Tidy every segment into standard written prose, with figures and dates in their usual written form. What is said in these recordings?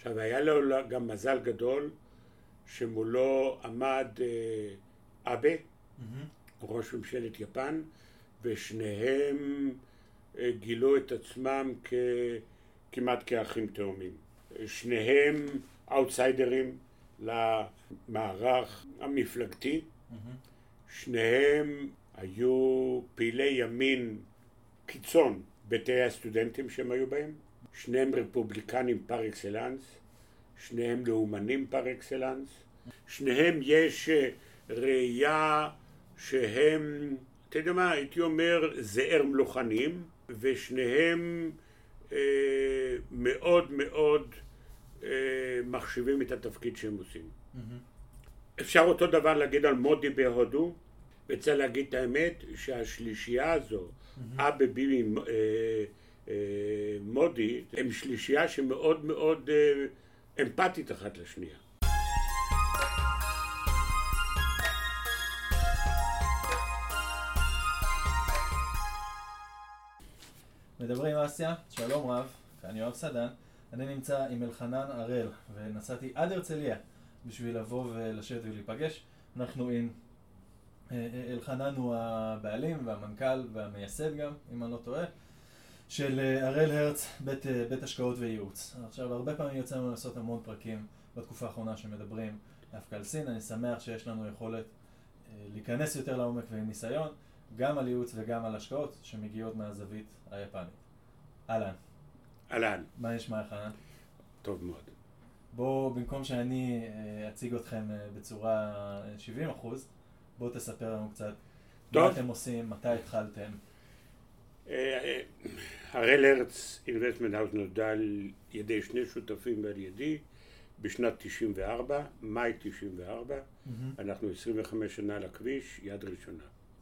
עכשיו, היה לו גם מזל גדול שמולו עמד אבה, ראש ממשלת יפן, ושניהם גילו את עצמם כמעט כאחים תאומים. שניהם אאוטסיידרים למערך המפלגתי, שניהם היו פעילי ימין קיצון בתאי הסטודנטים שהם היו בהם, שניהם רפובליקנים פר אקסלנס, שניהם לאומנים פר אקסלנס, שניהם יש ראייה שהם, אתה יודע מה, הייתי אומר זעיר מלוכנים, ושניהם מאוד מאוד מחשיבים את התפקיד שהם עושים. אפשר אותו דבר להגיד על מודי בהודו, וצריך להגיד את האמת שהשלישייה הזו, אבא ביבי מודי, הם שלישייה שמאוד מאוד אמפתית אחת לשנייה. מדברים אסיה, שלום רב, כאן יואב סדן. אני נמצא עם אלחנן הראל ונסעתי עד הרצליה בשביל לבוא ולשבת ולהיפגש. אנחנו עם אלחנן הוא הבעלים והמנכ"ל והמייסד גם, אם אני לא טועה, של הראל הרץ, בית השקעות וייעוץ. עכשיו, הרבה פעמים יוצא לנו לעשות המון פרקים בתקופה האחרונה שמדברים דווקא על סין. אני שמח שיש לנו יכולת להיכנס יותר לעומק ועם ניסיון, גם על ייעוץ וגם על השקעות שמגיעות מהזווית היפנית. אהלן. אהלן. מה נשמע אלחנן? טוב מאוד. בואו, במקום שאני אציג אתכם בצורה 70%, בואו תספר לנו קצת מה אתם עושים, מתי התחלתם. הראל הרץ אינבסטמנט האוס נולדה על ידי שני שותפים ועל ידי בשנת 94, מאי 94. אנחנו 25 שנה על הכביש, יד ראשונה.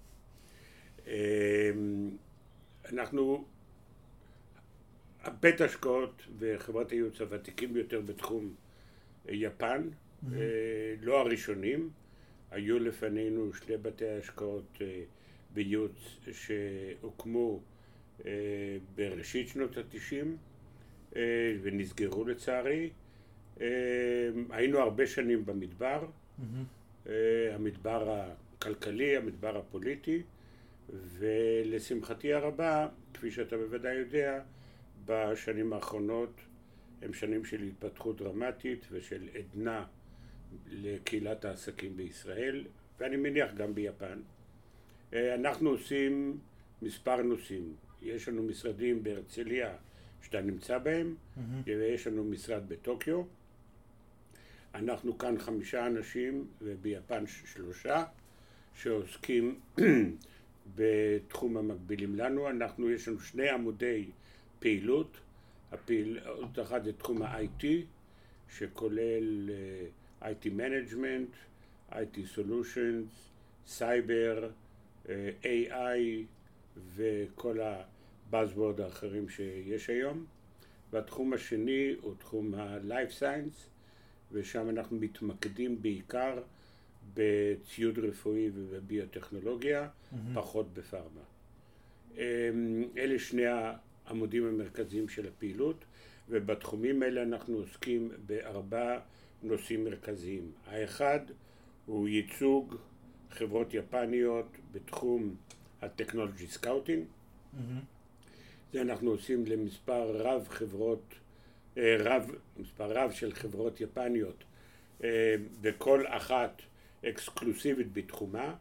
אנחנו בית השקעות וחברת הייעוץ הוותיקים ביותר בתחום יפן, לא הראשונים. היו לפנינו שני בתי השקעות בייעוץ שהוקמו בראשית שנות ה-90 ונסגרו לצערי. היינו הרבה שנים במדבר, המדבר הכלכלי, המדבר הפוליטי, ולשמחתי הרבה, כפי שאתה בוודאי יודע, בשנים האחרונות הם שנים של התפתחות דרמטית ושל עדנה לקהילת העסקים בישראל, ואני מניח גם ביפן. אנחנו עושים מספר נושאים. יש לנו משרדים בהרצליה שאתה נמצא בהם, ויש לנו משרד בטוקיו. אנחנו כאן 5 אנשים וביפן 3 שעוסקים בתחום המקבילים לנו. יש לנו 2 עמודי פעילות. הפעילות אחת זה תחום ה-IT, שכולל IT Management, IT Solutions, Cyber, AI וכל הבאזוורד האחרים שיש היום. והתחום השני הוא תחום ה-Life Science, ושם אנחנו מתמקדים בעיקר בציוד רפואי ובביוטכנולוגיה, פחות בפארמה. אלה 2 העמודים המרכזיים של הפעילות, ובתחומים האלה אנחנו עוסקים ב4 נושאים מרכזיים. האחד הוא ייצוג חברות יפניות בתחום הטכנולוגי סקאוטינג. זה אנחנו עושים למספר רב של חברות יפניות, וכל אחת אקסקלוסיבית בתחומה.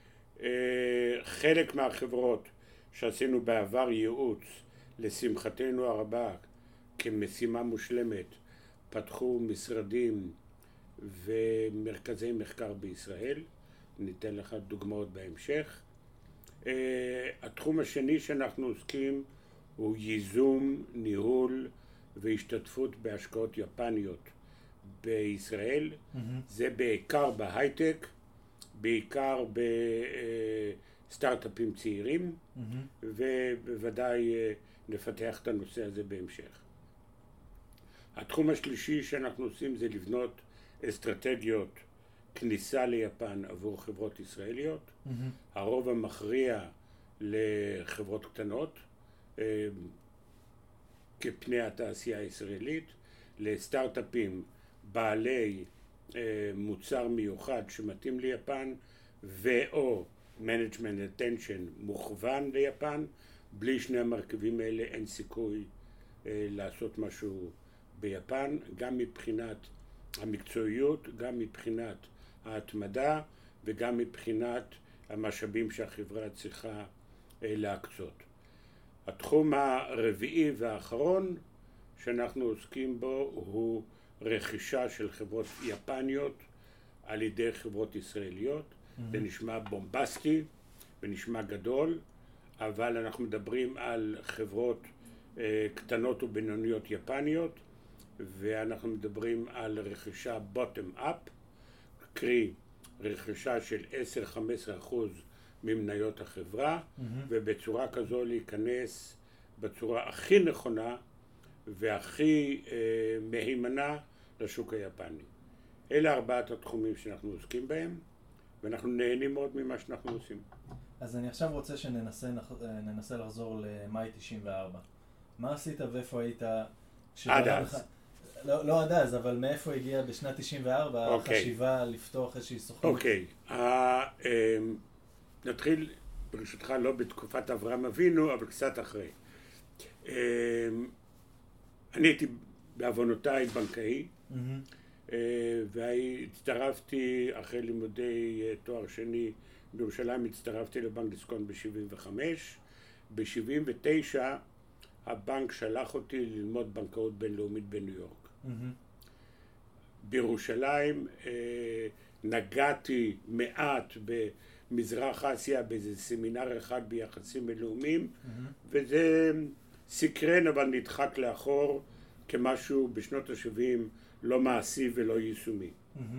חלק מהחברות שעשינו בעבר ייעוץ, לשמחתנו הרבה, כמשימה מושלמת, פתחו משרדים ומרכזי מחקר בישראל. ניתן לך דוגמאות בהמשך. התחום השני שאנחנו עוסקים הוא ייזום, ניהול והשתתפות בהשקעות יפניות בישראל. זה בעיקר בהייטק, בעיקר בסטארט-אפים צעירים, ובוודאי נפתח את הנושא הזה בהמשך. התחום השלישי שאנחנו עושים זה לבנות אסטרטגיות כניסה ליפן עבור חברות ישראליות. הרוב המכריע לחברות קטנות, כפני התעשייה הישראלית, לסטארט-אפים בעלי מוצר מיוחד שמתאים ליפן ו/או management attention מוכוון ליפן. בלי שני המרכיבים האלה אין סיכוי לעשות משהו ביפן, גם מבחינת המקצועיות, גם מבחינת ההתמדה וגם מבחינת המשאבים שהחברה צריכה להקצות. התחום הרביעי והאחרון שאנחנו עוסקים בו הוא רכישה של חברות יפניות על ידי חברות ישראליות. זה נשמע בומבסטי ונשמע גדול, אבל אנחנו מדברים על חברות קטנות ובינוניות יפניות, ואנחנו מדברים על רכישה bottom up, קרי רכישה של 10-15% ממניות החברה, ובצורה כזו להיכנס בצורה הכי נכונה והכי מהימנה לשוק היפני. אלה 4 התחומים שאנחנו עוסקים בהם, ואנחנו נהנים מאוד ממה שאנחנו עושים. אז אני עכשיו רוצה שננסה לחזור למאי 94. מה עשית ואיפה היית? עד אז. לא עד אז, אבל מאיפה הגיע בשנת 94 החשיבה לפתוח איזושהי סוכנות? אוקיי. נתחיל ברשותך לא בתקופת אברהם אבינו, אבל קצת אחרי. אני הייתי בעוונותיי בנקאי, והצטרפתי אחרי לימודי תואר שני בירושלים, הצטרפתי לבנק דיסקונט ב-75. ב-79 הבנק שלח אותי ללמוד בנקאות בינלאומית בניו יורק. בירושלים נגעתי מעט במזרח אסיה באיזה סמינר אחד ביחסים בינלאומיים, וזה סקרן אבל נדחק לאחור כמשהו בשנות ה-70 לא מעשי ולא יישומי.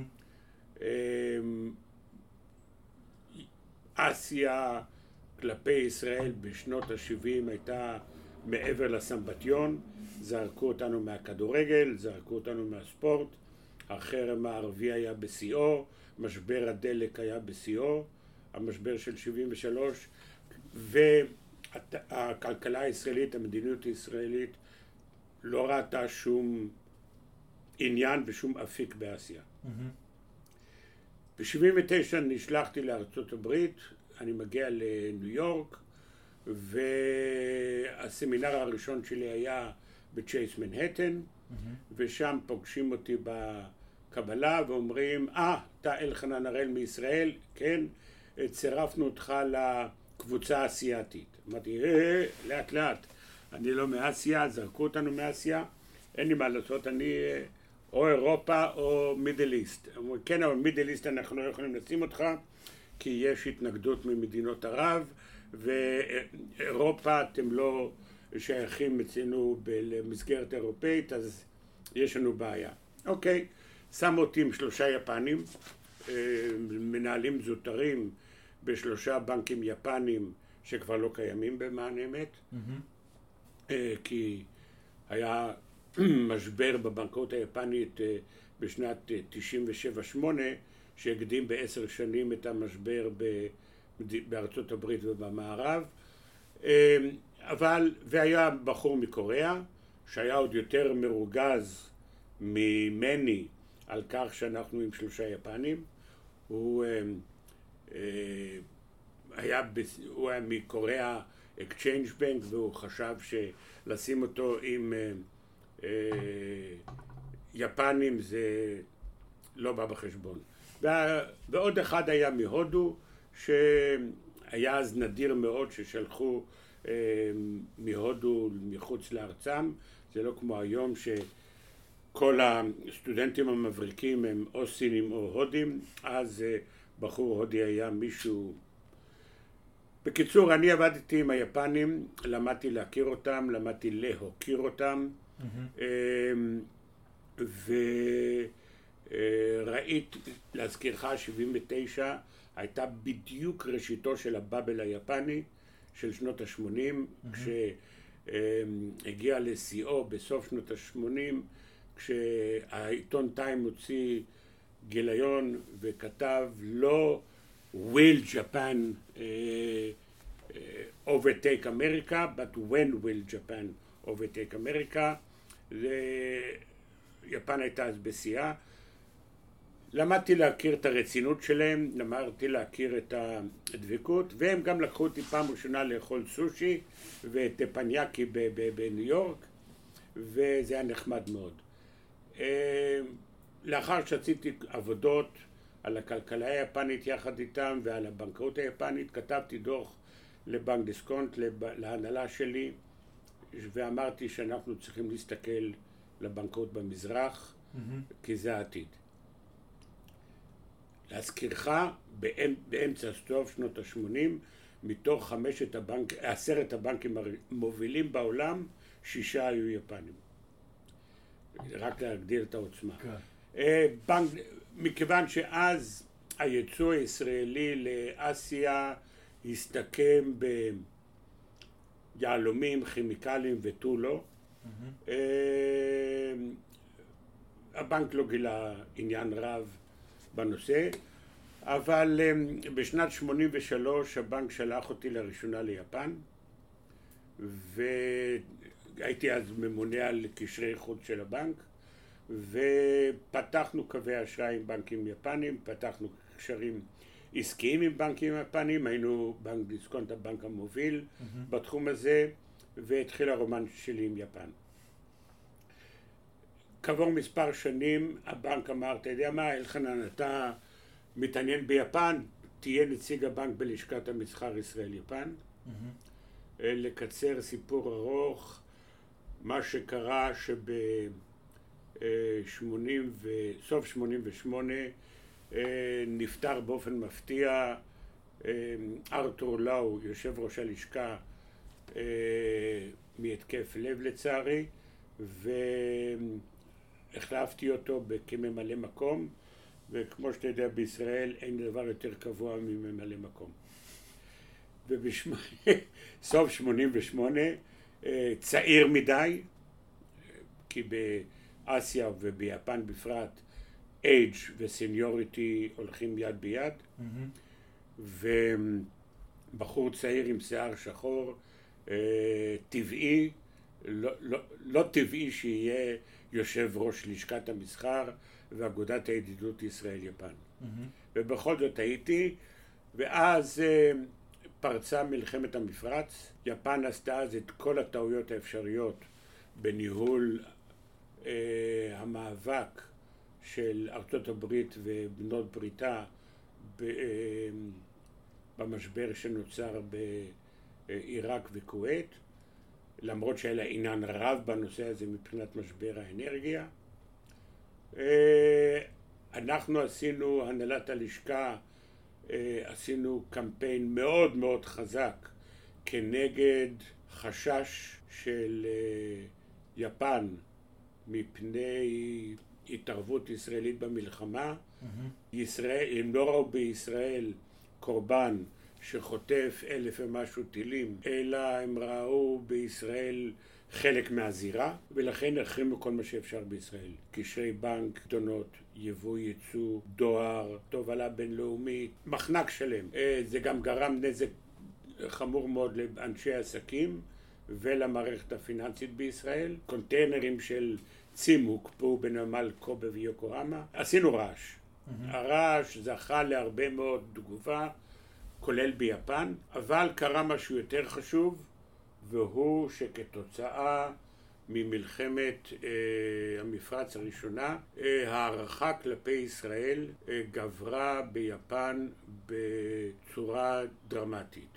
אסיה כלפי ישראל בשנות ה-70 הייתה מעבר לסמבטיון, זרקו אותנו מהכדורגל, זרקו אותנו מהספורט, החרם הערבי היה בשיאו, משבר הדלק היה בשיאו, המשבר של 73, והכלכלה הישראלית, המדיניות הישראלית לא ראתה שום עניין ושום אפיק באסיה. ב-79 נשלחתי לארצות הברית, אני מגיע לניו יורק, והסמינר הראשון שלי היה בצ'ייס מנהטן, ושם פוגשים אותי בקבלה ואומרים, אתה אלחנן הראל מישראל? כן, צירפנו אותך לקבוצה האסייתית. אמרתי, לאט לאט, אני לא מאסיה, זרקו אותנו מאסיה, אין לי מה לעשות, אני או אירופה או מידל איסט. אמרו, כן, אבל מידל איסט אנחנו לא יכולים לשים אותך, כי יש התנגדות ממדינות ערב, ואירופה אתם לא שייכים אצלנו למסגרת אירופאית, אז יש לנו בעיה. אוקיי, שמו אותי עם 3 יפנים, מנהלים זוטרים ב3 בנקים יפנים שכבר לא קיימים במען אמת, כי משבר בבנקאות היפנית בשנת 97-8 שהקדים ב10 שנים את המשבר בארצות הברית ובמערב. והיה בחור מקוריאה שהיה עוד יותר מרוגז ממני על כך שאנחנו עם 3 יפנים. הוא היה מקוריאה Exchange Bank, והוא חשב שלשים אותו עם יפנים זה לא בא בחשבון. ועוד אחד היה מהודו, שהיה אז נדיר מאוד ששלחו מהודו מחוץ לארצם. זה לא כמו היום שכל הסטודנטים המבריקים הם או סינים או הודים. אז בחור הודי היה מישהו. בקיצור, אני עבדתי עם היפנים, למדתי להכיר אותם, למדתי להוקיר אותם, וראית, להזכירך, 79 הייתה בדיוק ראשיתו של הבאבל היפני של שנות ה-80, כשהגיע לשיאו בסוף שנות ה-80, כשהעיתון טיים הוציא גיליון וכתב לא will Japan overtake America, but when will Japan overtake America. יפן הייתה אז בשיאה. למדתי להכיר את הרצינות שלהם, למדתי להכיר את הדבקות, והם גם לקחו אותי פעם ראשונה לאכול סושי וטפניאקי בניו יורק, וזה היה נחמד מאוד. לאחר שעשיתי עבודות על הכלכלה היפנית יחד איתם ועל הבנקאות היפנית, כתבתי דוח לבנק דיסקונט, להנהלה שלי, ואמרתי שאנחנו צריכים להסתכל לבנקאות במזרח, כי זה העתיד. להזכירך, באמצע סוף שנות ה-80, מתוך 10 הבנקים המובילים בעולם, 6 היו יפנים. רק להגדיר את העוצמה. מכיוון שאז הייצוא הישראלי לאסיה הסתכם ביהלומים, כימיקלים ותו לא, הבנק לא גילה עניין רב בנושא, אבל בשנת 83 הבנק שלח אותי לראשונה ליפן, והייתי אז ממונה על קשרי חוץ של הבנק, ופתחנו קווי אשראי עם בנקים יפנים, פתחנו קשרים עסקיים עם בנקים יפנים, היינו בנק דיסקונט הבנק המוביל בתחום הזה, והתחיל הרומן שלי עם יפן. כעבור מספר שנים הבנק אמר, אתה יודע מה, אלחנן, אתה מתעניין ביפן, תהיה נציג הבנק בלשכת המסחר ישראל-יפן. לקצר סיפור ארוך, מה שקרה סוף 88 נפטר באופן מפתיע ארתור לאו, יושב ראש הלשכה, מהתקף לב לצערי, והחלפתי אותו כממלא מקום, וכמו שאתה יודע בישראל אין דבר יותר קבוע מממלא מקום. ובסוף 88 צעיר מדי, כי באסיה וביפן בפרט אייג' וסניוריטי הולכים יד ביד, ובחור צעיר עם שיער שחור, טבעי, לא טבעי שיהיה יושב ראש לשכת המסחר ואגודת הידידות ישראל-יפן. ובכל זאת הייתי, ואז פרצה מלחמת המפרץ. יפן עשתה אז את כל הטעויות האפשריות בניהול המאבק של ארצות הברית ובנות בריתה במשבר שנוצר בעיראק וכווית, למרות שהיה לה עניין רב בנושא הזה מבחינת משבר האנרגיה. אנחנו עשינו, הנהלת הלשכה, עשינו קמפיין מאוד מאוד חזק כנגד חשש של יפן מפני התערבות ישראלית במלחמה. הם לא ראו בישראל קורבן שחוטף 1,000 ומשהו טילים, אלא הם ראו בישראל חלק מהזירה, ולכן החרימו כל מה שאפשר בישראל. קשרי בנק, קטנות, יבוא ייצוא, דואר, תובלה בינלאומית, מחנק שלם. זה גם גרם נזק חמור מאוד לאנשי עסקים ולמערכת הפיננסית בישראל. קונטיינרים של צים הוקפאו בנמל קובה ויוקוהמה. עשינו רעש. הרעש זכה להרבה מאוד תגובה, כולל ביפן, אבל קרה משהו יותר חשוב, והוא שכתוצאה ממלחמת המפרץ הראשונה, הערכה כלפי ישראל גברה ביפן בצורה דרמטית.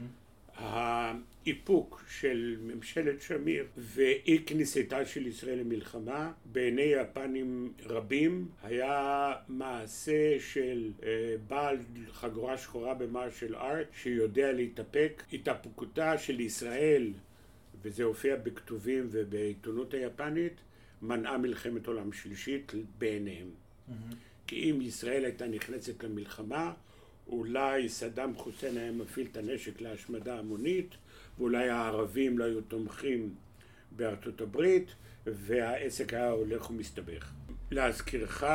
האיפוק של ממשלת שמיר ואי כניסתה של ישראל למלחמה בעיני יפנים רבים היה מעשה של בעל חגורה שחורה במרשל ארט שיודע להתאפק. התאפקותה של ישראל, וזה הופיע בכתובים ובעיתונות היפנית, מנעה מלחמת עולם שלישית בעיניהם. כי אם ישראל הייתה נכנסת למלחמה, אולי סדאם חוסיין היה מפעיל את הנשק להשמדה המונית, ואולי הערבים לא היו תומכים בארצות הברית, והעסק היה הולך ומסתבך. להזכירך,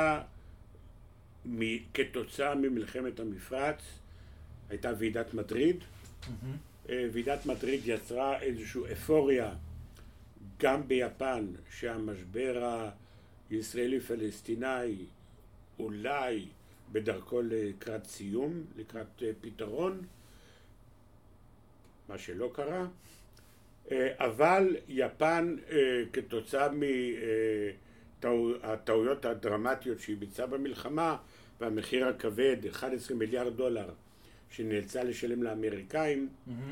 כתוצאה ממלחמת המפרץ, הייתה ועידת מדריד. ועידת מדריד יצרה איזושהי אפוריה גם ביפן, שהמשבר ישראלי פלסטיני אולי בדרכו לקראת סיום, לקראת פתרון, מה שלא קרה, אבל יפן כתוצאה מהטעויות הדרמטיות שהיא ביצעה במלחמה והמחיר הכבד, 11 מיליארד דולר שנאלצה לשלם לאמריקאים,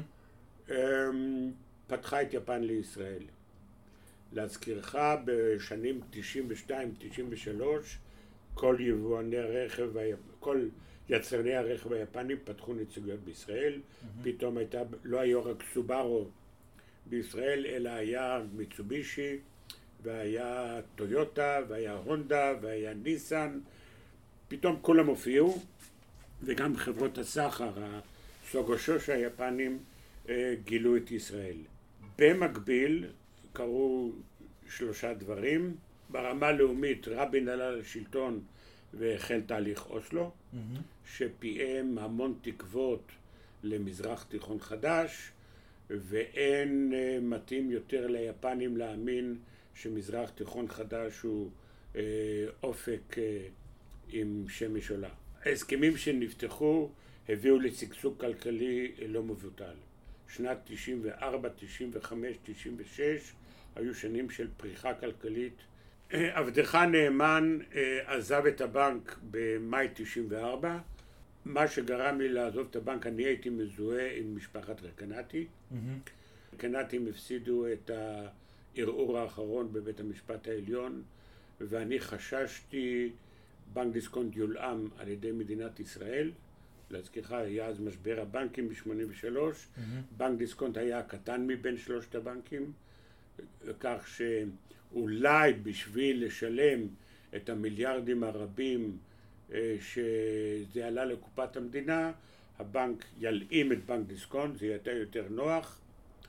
פתחה את יפן לישראל. להזכירך, בשנים 92-93 כל יבואני הרכב, כל יצרני הרכב היפנים פתחו נציגויות בישראל. פתאום לא היה רק סובארו בישראל, אלא היה מיצובישי, והיה טויוטה, והיה הונדה, והיה ניסן. פתאום כולם הופיעו, וגם חברות הסחר, הסוגושוש היפנים, גילו את ישראל. במקביל קרו 3 דברים. ברמה לאומית רבין עלה לשלטון והחל תהליך אוסלו, שפיהם המון תקוות למזרח תיכון חדש, ואין מתאים יותר ליפנים להאמין שמזרח תיכון חדש הוא אופק עם שמש עולה. ההסכמים שנפתחו הביאו לשגשוג כלכלי לא מבוטל. שנת 94, 95, 96 היו שנים של פריחה כלכלית. עבדך נאמן עזב את הבנק במאי 94. מה שגרם לי לעזוב את הבנק, אני הייתי מזוהה עם משפחת רקנאטי. רקנאטים הפסידו את הערעור האחרון בבית המשפט העליון, ואני חששתי בנק דיסקונט יולאם על ידי מדינת ישראל. להזכירך, היה אז משבר הבנקים ב-83, בנק דיסקונט היה הקטן מבין 3 הבנקים, כך שאולי בשביל לשלם את המיליארדים הרבים שזה עלה לקופת המדינה, הבנק ילאים את בנק דיסקונט, זה יהיה יותר נוח,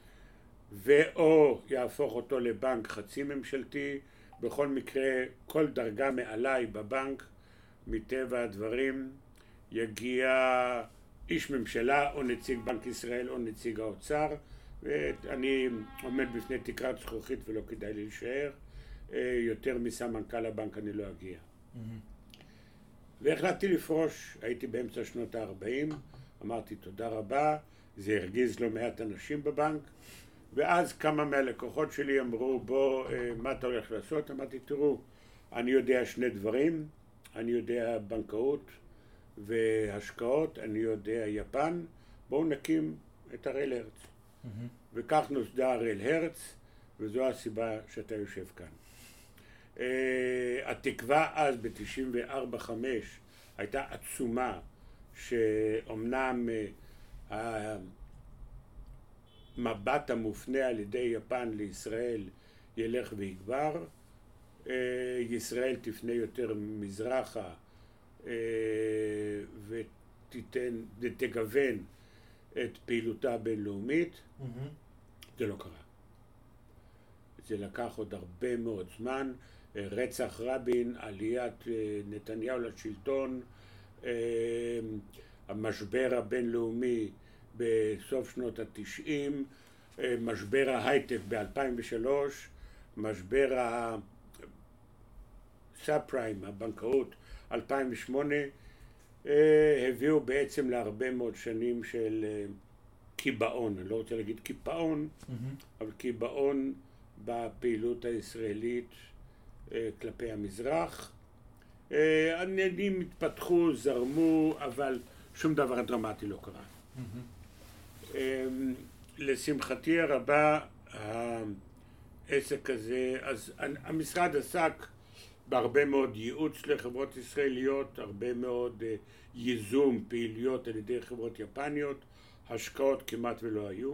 ואו יהפוך אותו לבנק חצי ממשלתי. בכל מקרה, כל דרגה מעליי בבנק, מטבע הדברים, יגיע איש ממשלה או נציג בנק ישראל או נציג האוצר, ואני עומד בפני תקרת זכוכית ולא כדאי לי להישאר. יותר מסמנכ"ל הבנק אני לא אגיע. והחלטתי לפרוש. הייתי באמצע שנות ה-40, אמרתי תודה רבה, זה הרגיז לא מעט אנשים בבנק, ואז כמה מהלקוחות שלי אמרו, בוא, מה אתה הולך לעשות? אמרתי, תראו, אני יודע 2 דברים, אני יודע בנקאות והשקעות, אני יודע יפן, בואו נקים את הראל הרץ. וכך נוסדה הראל הרץ, וזו הסיבה שאתה יושב כאן. התקווה אז ב-94-5 הייתה עצומה, שאומנם המבט המופנה על ידי יפן לישראל ילך ויגבר, ישראל תפנה יותר מזרחה ותגוון את פעילותה הבינלאומית. זה לא קרה. זה לקח עוד הרבה מאוד זמן. רצח רבין, עליית נתניהו לשלטון, המשבר הבינלאומי בסוף שנות ה-90, משבר ההייטק ב-2003, משבר הסאב-פריים, הבנקאות, 2008, הביאו בעצם להרבה מאוד שנים של קיבעון. אני לא רוצה להגיד קיפאון, אבל קיבעון בפעילות הישראלית כלפי המזרח. העניינים התפתחו, זרמו, אבל שום דבר דרמטי לא קרה. לשמחתי הרבה, העסק הזה, אז המשרד עסק בהרבה מאוד ייעוץ לחברות ישראליות, הרבה מאוד ייזום פעילויות על ידי חברות יפניות, השקעות כמעט ולא היו.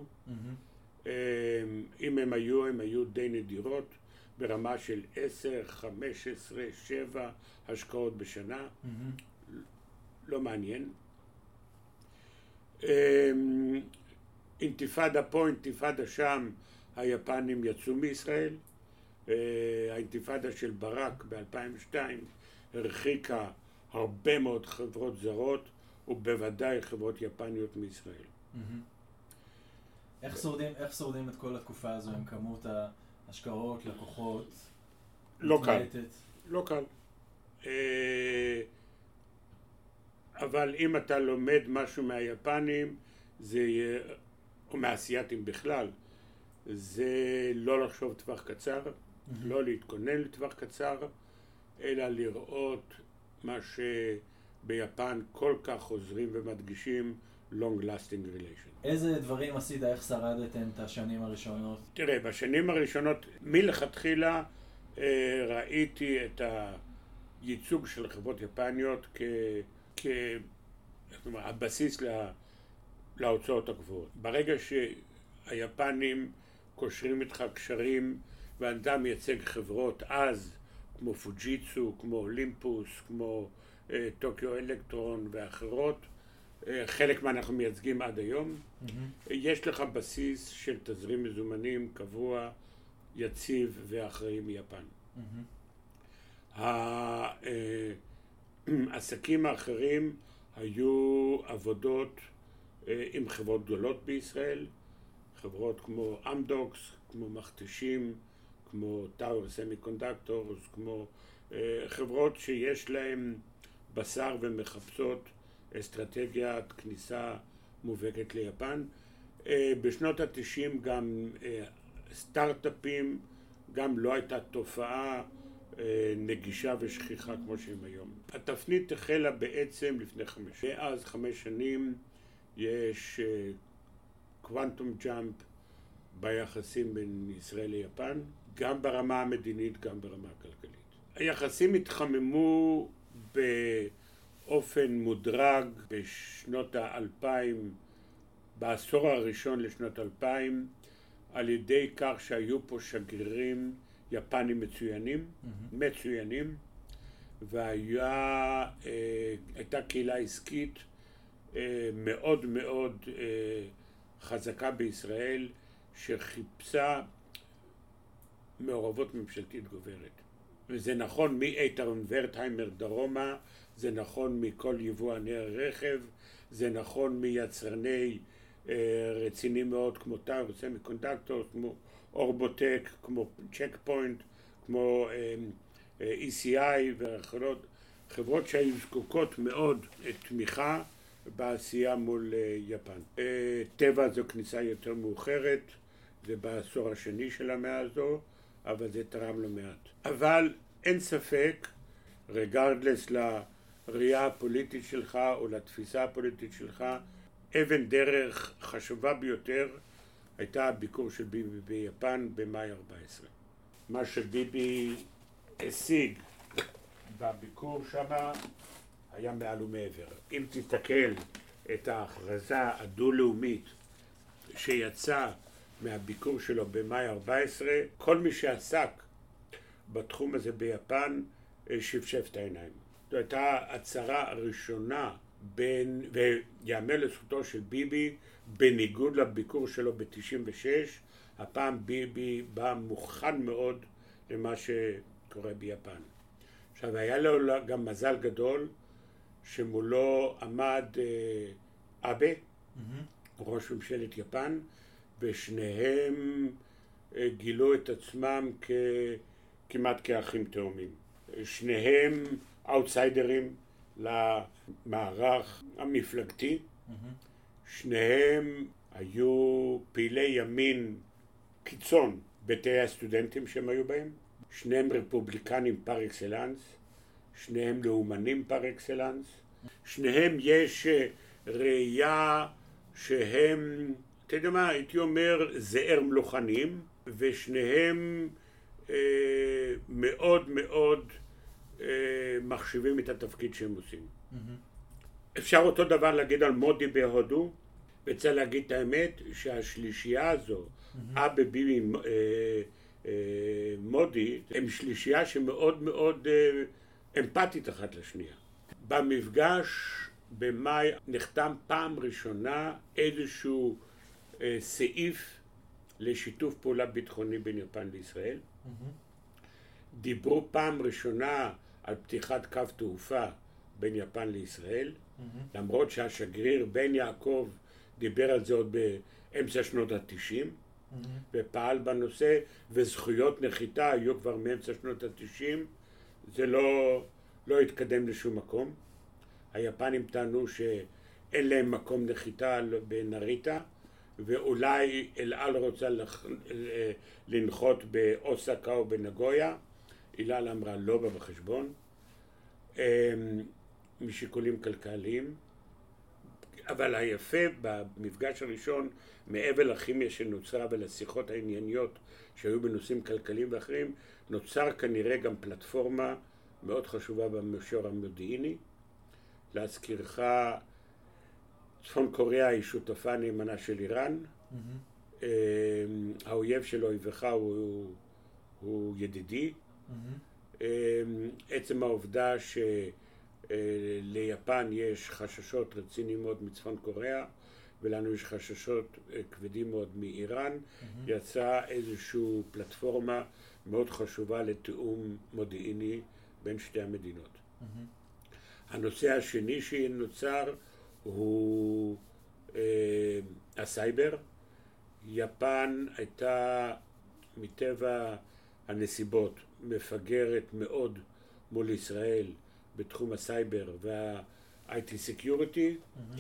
אם הם היו די נדירות, ברמה של 10, 15, 7 השקעות בשנה. לא מעניין. אינתיפאדה פה, אינתיפאדה שם, היפנים יצאו מישראל. האינתיפאדה של ברק ב-2002 הרחיקה הרבה מאוד חברות זרות, ובוודאי חברות יפניות מישראל. איך שורדים את כל התקופה הזו עם כמות ההשקעות, לקוחות? לא קל. לא קל. אבל אם אתה לומד משהו מהיפנים, או מהאסייתים בכלל, זה לא לחשוב טווח קצר, לא להתכונן לטווח קצר, אלא לראות מה שביפן כל כך חוזרים ומדגישים, long lasting relation. איזה דברים עשית, איך שרדתם את השנים הראשונות? תראה, בשנים הראשונות, מלכתחילה ראיתי את הייצוג של חברות יפניות הבסיס להוצאות הגבוהות. ברגע שהיפנים קושרים איתך קשרים ואתה מייצג חברות אז כמו פוג'יצו, כמו אולימפוס, כמו טוקיו אלקטרון ואחרות, חלק מה אנחנו מייצגים עד היום, יש לך בסיס של תזרים מזומנים קבוע, יציב ואחראי מיפן. העסקים האחרים היו עבודות עם חברות גדולות בישראל, חברות כמו אמדוקס, כמו מכתשים, כמו טאוור סמי-קונדקטורס, כמו חברות שיש להן בשר ומחפשות אסטרטגיית כניסה מובהקת ליפן. בשנות ה-90 גם סטארט-אפים, גם לא הייתה תופעה נגישה ושכיחה כמו שהם היום. התפנית החלה בעצם לפני 5 שנים. יש קוונטום ג'אמפ ביחסים בין ישראל ליפן, גם ברמה המדינית, גם ברמה הכלכלית. היחסים התחממו באופן מודרג בשנות ה-2000, בעשור הראשון לשנות 2000, על ידי כך שהיו פה שגרירים יפנים מצוינים, והייתה קהילה עסקית מאוד מאוד חזקה בישראל, שחיפשה מעורבות ממשלתית גוברת. וזה נכון מאיתרון ורטהיימר דרומה, זה נכון מכל יבואני הרכב, זה נכון מיצרני רציני מאוד כמו טאוור סמי-קונדקטורס, כמו אורבוטק, כמו צ'ק פוינט, כמו ECI ואחרות, חברות שהיו זקוקות מאוד תמיכה בעשייה מול יפן. טבע זו כניסה יותר מאוחרת, זה בעשור השני של המאה הזו, אבל זה תרם לא מעט. אבל אין ספק, רגרדלס לראייה הפוליטית שלך או לתפיסה הפוליטית שלך, אבן דרך חשובה ביותר הייתה הביקור של ביבי ביפן במאי 14. מה שביבי השיג בביקור שמה היה מעל ומעבר. אם תסתכל את ההכרזה הדו-לאומית שיצא מהביקור שלו במאי 14, כל מי שעסק בתחום הזה ביפן שפשף את העיניים. זו הייתה הצהרה הראשונה ויאמר לזכותו של ביבי, בניגוד לביקור שלו ב-96, הפעם ביבי בא מוכן מאוד למה שקורה ביפן. עכשיו, היה לו גם מזל גדול שמולו עמד אבה, ראש ממשלת יפן, ושניהם גילו את עצמם כמעט כאחים תאומים. שניהם אאוטסיידרים למערך המפלגתי, שניהם היו פעילי ימין קיצון בתאי הסטודנטים שהם היו בהם, שניהם רפובליקנים פר אקסלנס, שניהם לאומנים פר אקסלנס, שניהם יש ראייה שהם, אתה יודע מה, הייתי אומר זעיר מלוכנים, ושניהם מאוד מאוד מחשיבים את התפקיד שהם עושים. אפשר אותו דבר להגיד על מודי בהודו, וצריך להגיד את האמת שהשלישייה הזו, אבה ביבי מודי, הם שלישייה שמאוד מאוד אמפתית אחת לשנייה. במפגש במאי נחתם פעם ראשונה איזשהו סעיף לשיתוף פעולה ביטחוני בין יפן לישראל. דיברו פעם ראשונה על פתיחת קו תעופה בין יפן לישראל, למרות שהשגריר בן יעקב דיבר על זה עוד באמצע שנות ה-90, ופעל בנושא, וזכויות נחיתה היו כבר מאמצע שנות ה-90, זה לא התקדם לשום מקום. היפנים טענו שאין להם מקום נחיתה בנריטה, ואולי אל על רוצה לנחות באוסקה או בנגויה. אל על אמרה לא בא בחשבון, משיקולים כלכליים. אבל היפה במפגש הראשון, מעבר לכימיה שנוצרה ולשיחות הענייניות שהיו בנושאים כלכליים ואחרים, נוצר כנראה גם פלטפורמה מאוד חשובה במישור המודיעיני. להזכירך, צפון קוריאה היא שותפה נאמנה של איראן. האויב של אויבך הוא ידידי. עצם העובדה שליפן יש חששות רציניים מאוד מצפון קוריאה, ולנו יש חששות כבדים מאוד מאיראן, יצא איזושהי פלטפורמה מאוד חשובה לתיאום מודיעיני בין שתי המדינות. הנושא השני שנוצר הוא הסייבר. יפן הייתה מטבע הנסיבות מפגרת מאוד מול ישראל בתחום הסייבר וה-IT Security,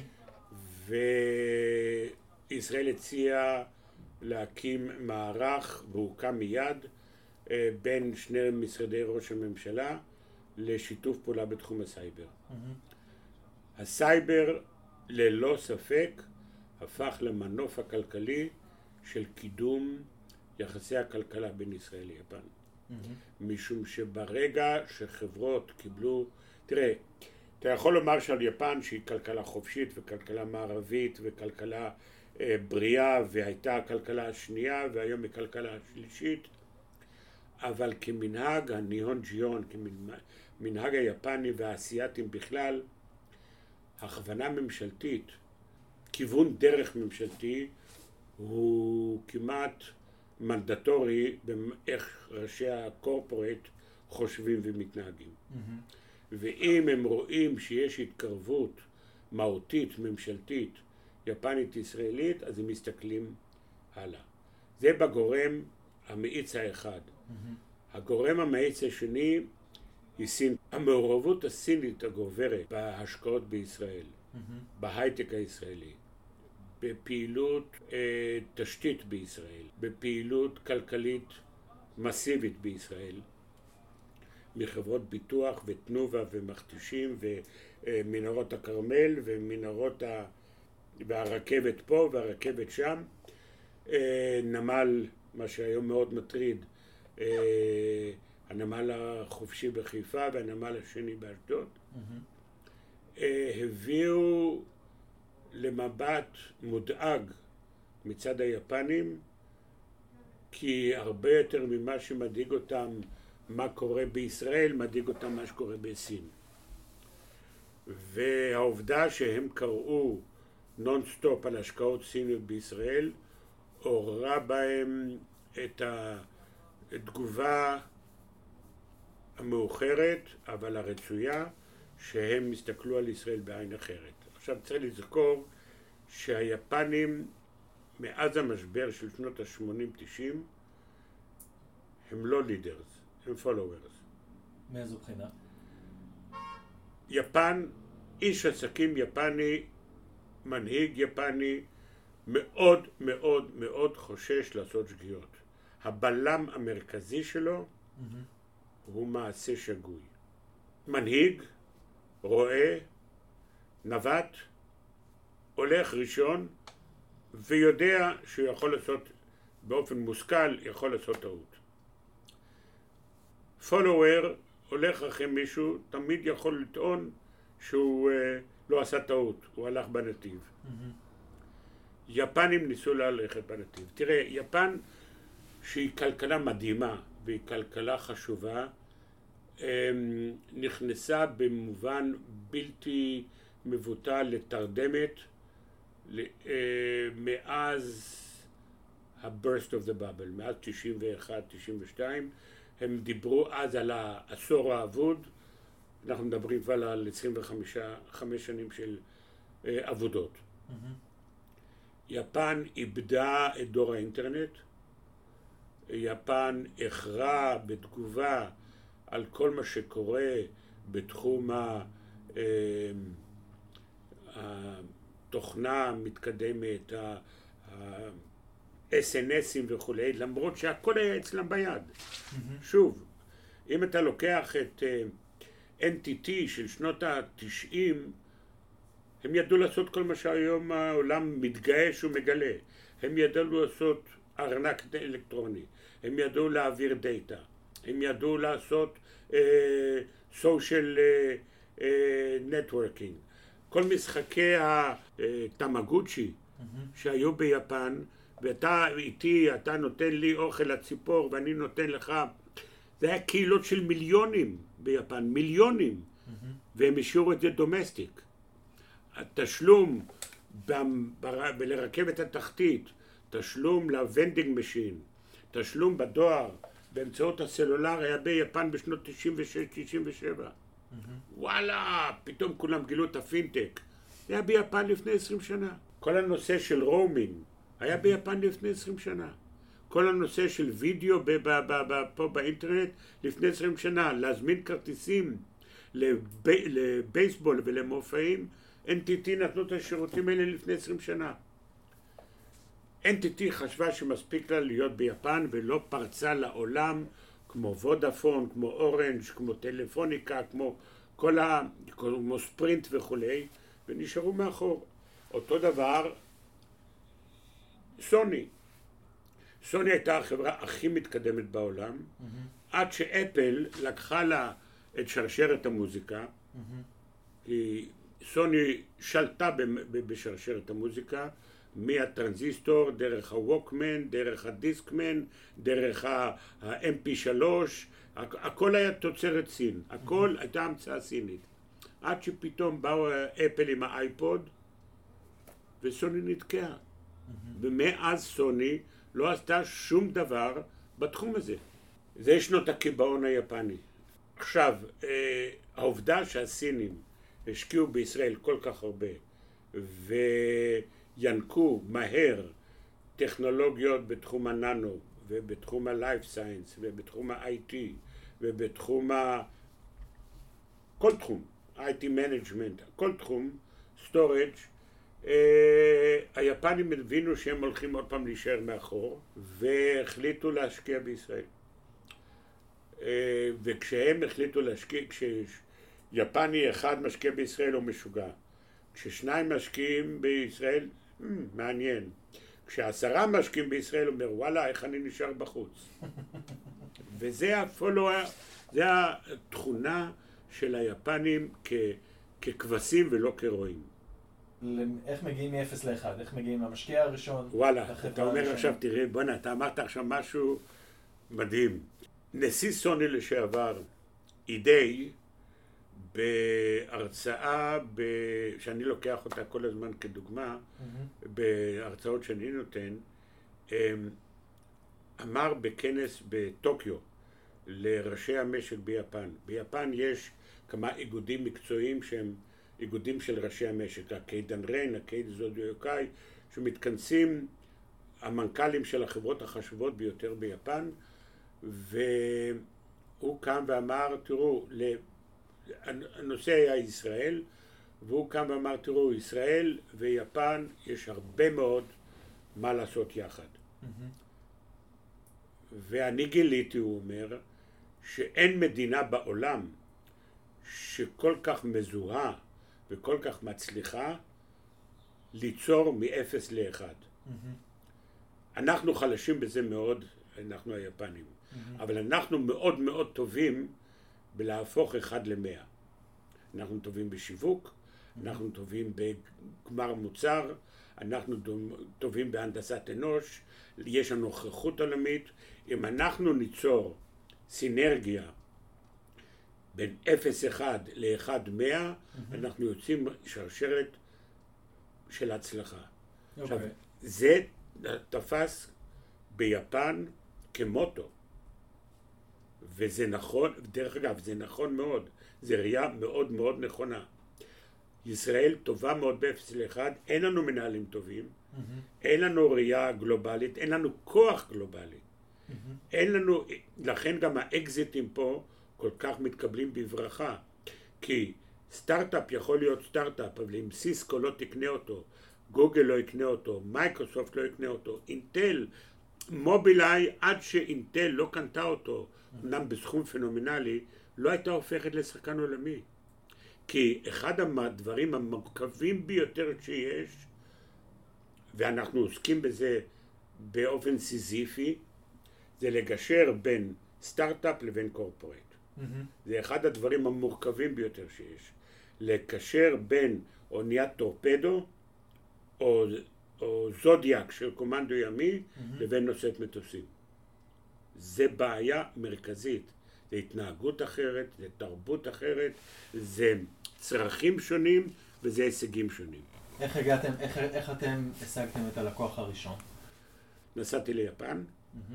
וישראל הציעה להקים מערך, והוקם מיד, בין שני משרדי ראש הממשלה לשיתוף פעולה בתחום הסייבר. הסייבר ללא ספק הפך למנוף הכלכלי של קידום יחסי הכלכלה בין ישראל ליפן. משום שברגע שחברות קיבלו, תראה, אתה יכול לומר שעל יפן שהיא כלכלה חופשית וכלכלה מערבית וכלכלה בריאה, והייתה הכלכלה השנייה והיום היא כלכלה השלישית, אבל כמנהג הניהון ג'יון, כמנהג היפני והאסייתים בכלל, הכוונה ממשלתית, כיוון דרך ממשלתי, הוא כמעט מנדטורי באיך ראשי הקורפורט חושבים ומתנהגים. ואם הם רואים שיש התקרבות מהותית, ממשלתית, יפנית ישראלית, אז הם מסתכלים הלאה. זה בגורם המאיץ האחד. הגורם המאיץ השני היא סין. המעורבות הסינית הגוברת בהשקעות בישראל, בהייטק הישראלי, בפעילות תשתית בישראל, בפעילות כלכלית מסיבית בישראל, מחברות ביטוח ותנובה ומכתישים ומנהרות הכרמל ומנהרות והרכבת פה והרכבת שם, נמל, מה שהיום מאוד מטריד, הנמל החופשי בחיפה והנמל השני באשדוד, הביאו למבט מודאג מצד היפנים, כי הרבה יותר ממה שמדאיג אותם מה קורה בישראל, מדאיג אותם מה שקורה בסין. והעובדה שהם קראו נונסטופ על השקעות סיניות בישראל, עוררה בהם את התגובה המאוחרת, אבל הרצויה, שהם הסתכלו על ישראל בעין אחרת. עכשיו צריך לזכור שהיפנים מאז המשבר של שנות ה-80-90 הם לא לידרס, הם פולוורס. מאיזו בחינה? יפן, איש עסקים יפני, מנהיג יפני, מאוד מאוד מאוד חושש לעשות שגיאות. הבלם המרכזי שלו הוא מעשה שגוי. מנהיג, רואה, נווט, הולך ראשון ויודע שהוא יכול לעשות באופן מושכל, יכול לעשות טעות. פולוור הולך אחרי מישהו, תמיד יכול לטעון שהוא לא עשה טעות, הוא הלך בנתיב. יפנים ניסו ללכת בנתיב. תראה, יפן שהיא כלכלה מדהימה והיא כלכלה חשובה, נכנסה במובן בלתי מבוטל לתרדמת מאז ה-burst of the bubble, מאז 91-92. הם דיברו אז על העשור האבוד, אנחנו מדברים כבר על 25 שנים של עבודות. יפן איבדה את דור האינטרנט, יפן הכרעה בתגובה על כל מה שקורה בתחום התוכנה המתקדמת, ה-SNSים וכולי, למרות שהכל היה אצלם ביד. שוב, אם אתה לוקח את NTT של שנות ה-90, הם ידעו לעשות כל מה שהיום העולם מתגאה ומגלה. הם ידעו לעשות ארנק אלקטרוני, הם ידעו להעביר דאטה, הם ידעו לעשות social networking. כל משחקי הטמגוצ'י שהיו ביפן, ואתה איתי, אתה נותן לי אוכל לציפור ואני נותן לך, זה היה קהילות של מיליונים ביפן, מיליונים, והם השאירו את זה דומסטיק. התשלום לרכבת התחתית, תשלום לוונדינג משין, תשלום בדואר באמצעות הסלולר היה ביפן בשנות 96-97. וואלה, פתאום כולם גילו את הפינטק. זה היה ביפן לפני 20 שנה. כל הנושא של רומינג היה ביפן לפני 20 שנה. כל הנושא של וידאו פה באינטרנט לפני 20 שנה. להזמין כרטיסים לבייסבול ולמופעים, NTT נתנו את השירותים האלה לפני 20 שנה. NTT חשבה שמספיק לה להיות ביפן ולא פרצה לעולם כמו וודאפון, כמו אורנג', כמו טלפוניקה, כמו ספרינט וכולי, ונשארו מאחור. אותו דבר סוני. סוני הייתה החברה הכי מתקדמת בעולם, עד שאפל לקחה לה את שרשרת המוזיקה, כי סוני שלטה בשרשרת המוזיקה, מהטרנזיסטור, דרך הווקמן, דרך הדיסקמן, דרך ה-MP3, הכל היה תוצרת סין, הכל הייתה המצאה סינית. עד שפתאום באו אפל עם האייפוד, וסוני נתקעה. ומאז סוני לא עשתה שום דבר בתחום הזה. זה שנות הקיבעון היפני. עכשיו, העובדה שהסינים השקיעו בישראל כל כך הרבה, ינקו מהר טכנולוגיות בתחום הננו ובתחום ה-life science ובתחום ה-IT ובתחום כל תחום, IT management, כל תחום, storage, היפנים הבינו שהם הולכים עוד פעם להישאר מאחור והחליטו להשקיע בישראל. וכשהם החליטו להשקיע, כשיפני אחד משקיע בישראל הוא משוגע. כששניים משקיעים בישראל, מעניין. כש10 משקיעים בישראל, הוא אומר, וואלה, איך אני נשאר בחוץ? וזה זה התכונה של היפנים ככבשים ולא כרועים. איך מגיעים מ-0 ל-1? איך מגיעים למשקיע הראשון? וואלה, אתה אומר עכשיו, תראה, בוא'נה, אתה אמרת עכשיו משהו מדהים. נשיא סוני לשעבר, אידי, בהרצאה שאני לוקח אותה כל הזמן כדוגמה, בהרצאות שאני נותן, אמר בכנס בטוקיו לראשי המשק ביפן. ביפן יש כמה איגודים מקצועיים שהם איגודים של ראשי המשק, הקיידן ריין, הקייד זודיוקאי, שמתכנסים המנכ"לים של החברות החשובות ביותר ביפן, והוא קם ואמר, תראו, הנושא היה ישראל, והוא קם ואמר, תראו, ישראל ויפן יש הרבה מאוד מה לעשות יחד. ואני גיליתי, הוא אומר, שאין מדינה בעולם שכל כך מזוהה וכל כך מצליחה ליצור מ-0 ל-1. אנחנו חלשים בזה מאוד, אנחנו היפנים, אבל אנחנו מאוד מאוד טובים בלהפוך 1 ל-100. אנחנו טובים בשיווק, אנחנו טובים בגמר מוצר, אנחנו טובים בהנדסת אנוש, יש לנו נוכחות עולמית. אם אנחנו ניצור סינרגיה בין 0-1 ל-1-100, אנחנו יוצאים שרשרת של הצלחה. עכשיו, זה תפס ביפן כמוטו. וזה נכון, דרך אגב, זה נכון מאוד, זה ראייה מאוד מאוד נכונה. ישראל טובה מאוד ב-0 ל-1, אין לנו מנהלים טובים, אין לנו ראייה גלובלית, אין לנו כוח גלובלי, אין לנו, לכן גם האקזיטים פה כל כך מתקבלים בברכה, כי סטארט-אפ יכול להיות סטארט-אפ, אבל אם סיסקו לא תקנה אותו, גוגל לא יקנה אותו, מייקרוסופט לא יקנה אותו, אינטל, מובילאיי, עד שאינטל לא קנתה אותו, אמנם בסכום פנומנלי, לא הייתה הופכת לשחקן עולמי. כי אחד הדברים המורכבים ביותר שיש, ואנחנו עוסקים בזה באופן סיזיפי, זה לגשר בין סטארט-אפ לבין קורפורט. זה אחד הדברים המורכבים ביותר שיש. לקשר בין אוניית טורפדו או זודיאק של קומנדו ימי לבין נושאת מטוסים. זה בעיה מרכזית. זה התנהגות אחרת, זה תרבות אחרת, זה צרכים שונים וזה הישגים שונים. איך אתם השגתם את הלקוח הראשון? נסעתי ליפן.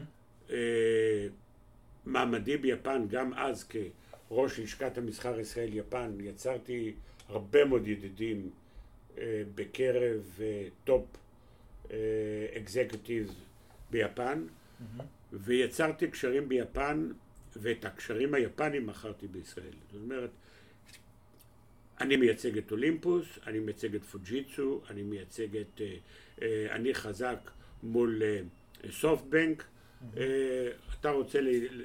מעמדי ביפן, גם אז כראש לשכת המסחר ישראל יפן, יצרתי הרבה מאוד ידידים בקרב טופ אקזקutives ביפן, ויצרתי קשרים ביפן, ואת הקשרים היפנים מכרתי בישראל. זאת אומרת, אני מייצג את אולימפוס, אני מייצג את פוג'יצו, אני מייצג את, אני חזק מול סופטבנק. אתה רוצה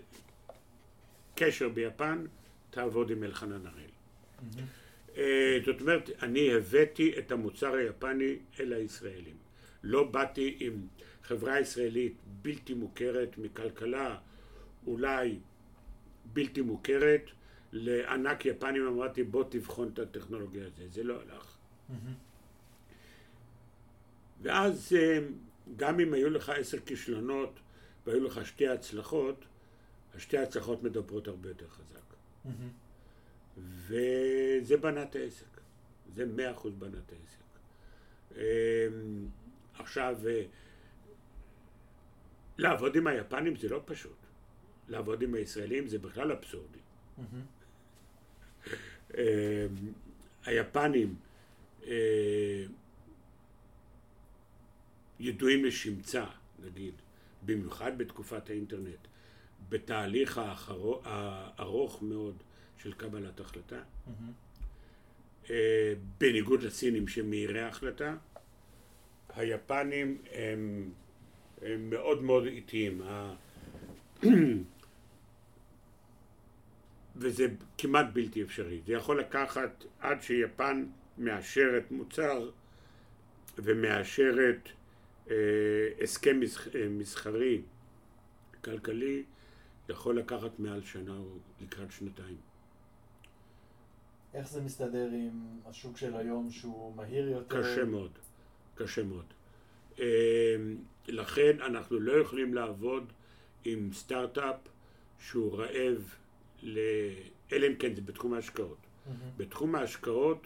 קשר ביפן, תעבוד עם אלחנן הראל. זאת אומרת, אני הבאתי את המוצר היפני אל הישראלים. לא באתי עם חברה ישראלית בלתי מוכרת מכלכלה, אולי בלתי מוכרת, לענק יפנים אמרתי בוא תבחון את הטכנולוגיה הזאת, זה לא הלך. ואז גם אם היו לך 10 כישלונות והיו לך 2 הצלחות, השתי הצלחות מדברות הרבה יותר חזק. וזה בנה את העסק. זה 100% בנה את העסק. עכשיו, לעבוד עם היפנים זה לא פשוט. לעבוד עם הישראלים זה בכלל אבסורדי. היפנים ידועים לשמצה, נגיד, במיוחד בתקופת האינטרנט, בתהליך הארוך מאוד של קבלת החלטה. בניגוד לסינים שמהירי ההחלטה, היפנים הם מאוד מאוד איטיים. וזה כמעט בלתי אפשרי. זה יכול לקחת עד שיפן מאשרת מוצר ומאשרת הסכם מסחרי כלכלי, יכול לקחת מעל שנה או לקראת 2 איך זה מסתדר עם השוק של היום שהוא מהיר יותר? קשה מאוד, קשה מאוד. לכן אנחנו לא יכולים לעבוד עם סטארט-אפ שהוא רעב אלא אם כן זה בתחום ההשקעות. בתחום ההשקעות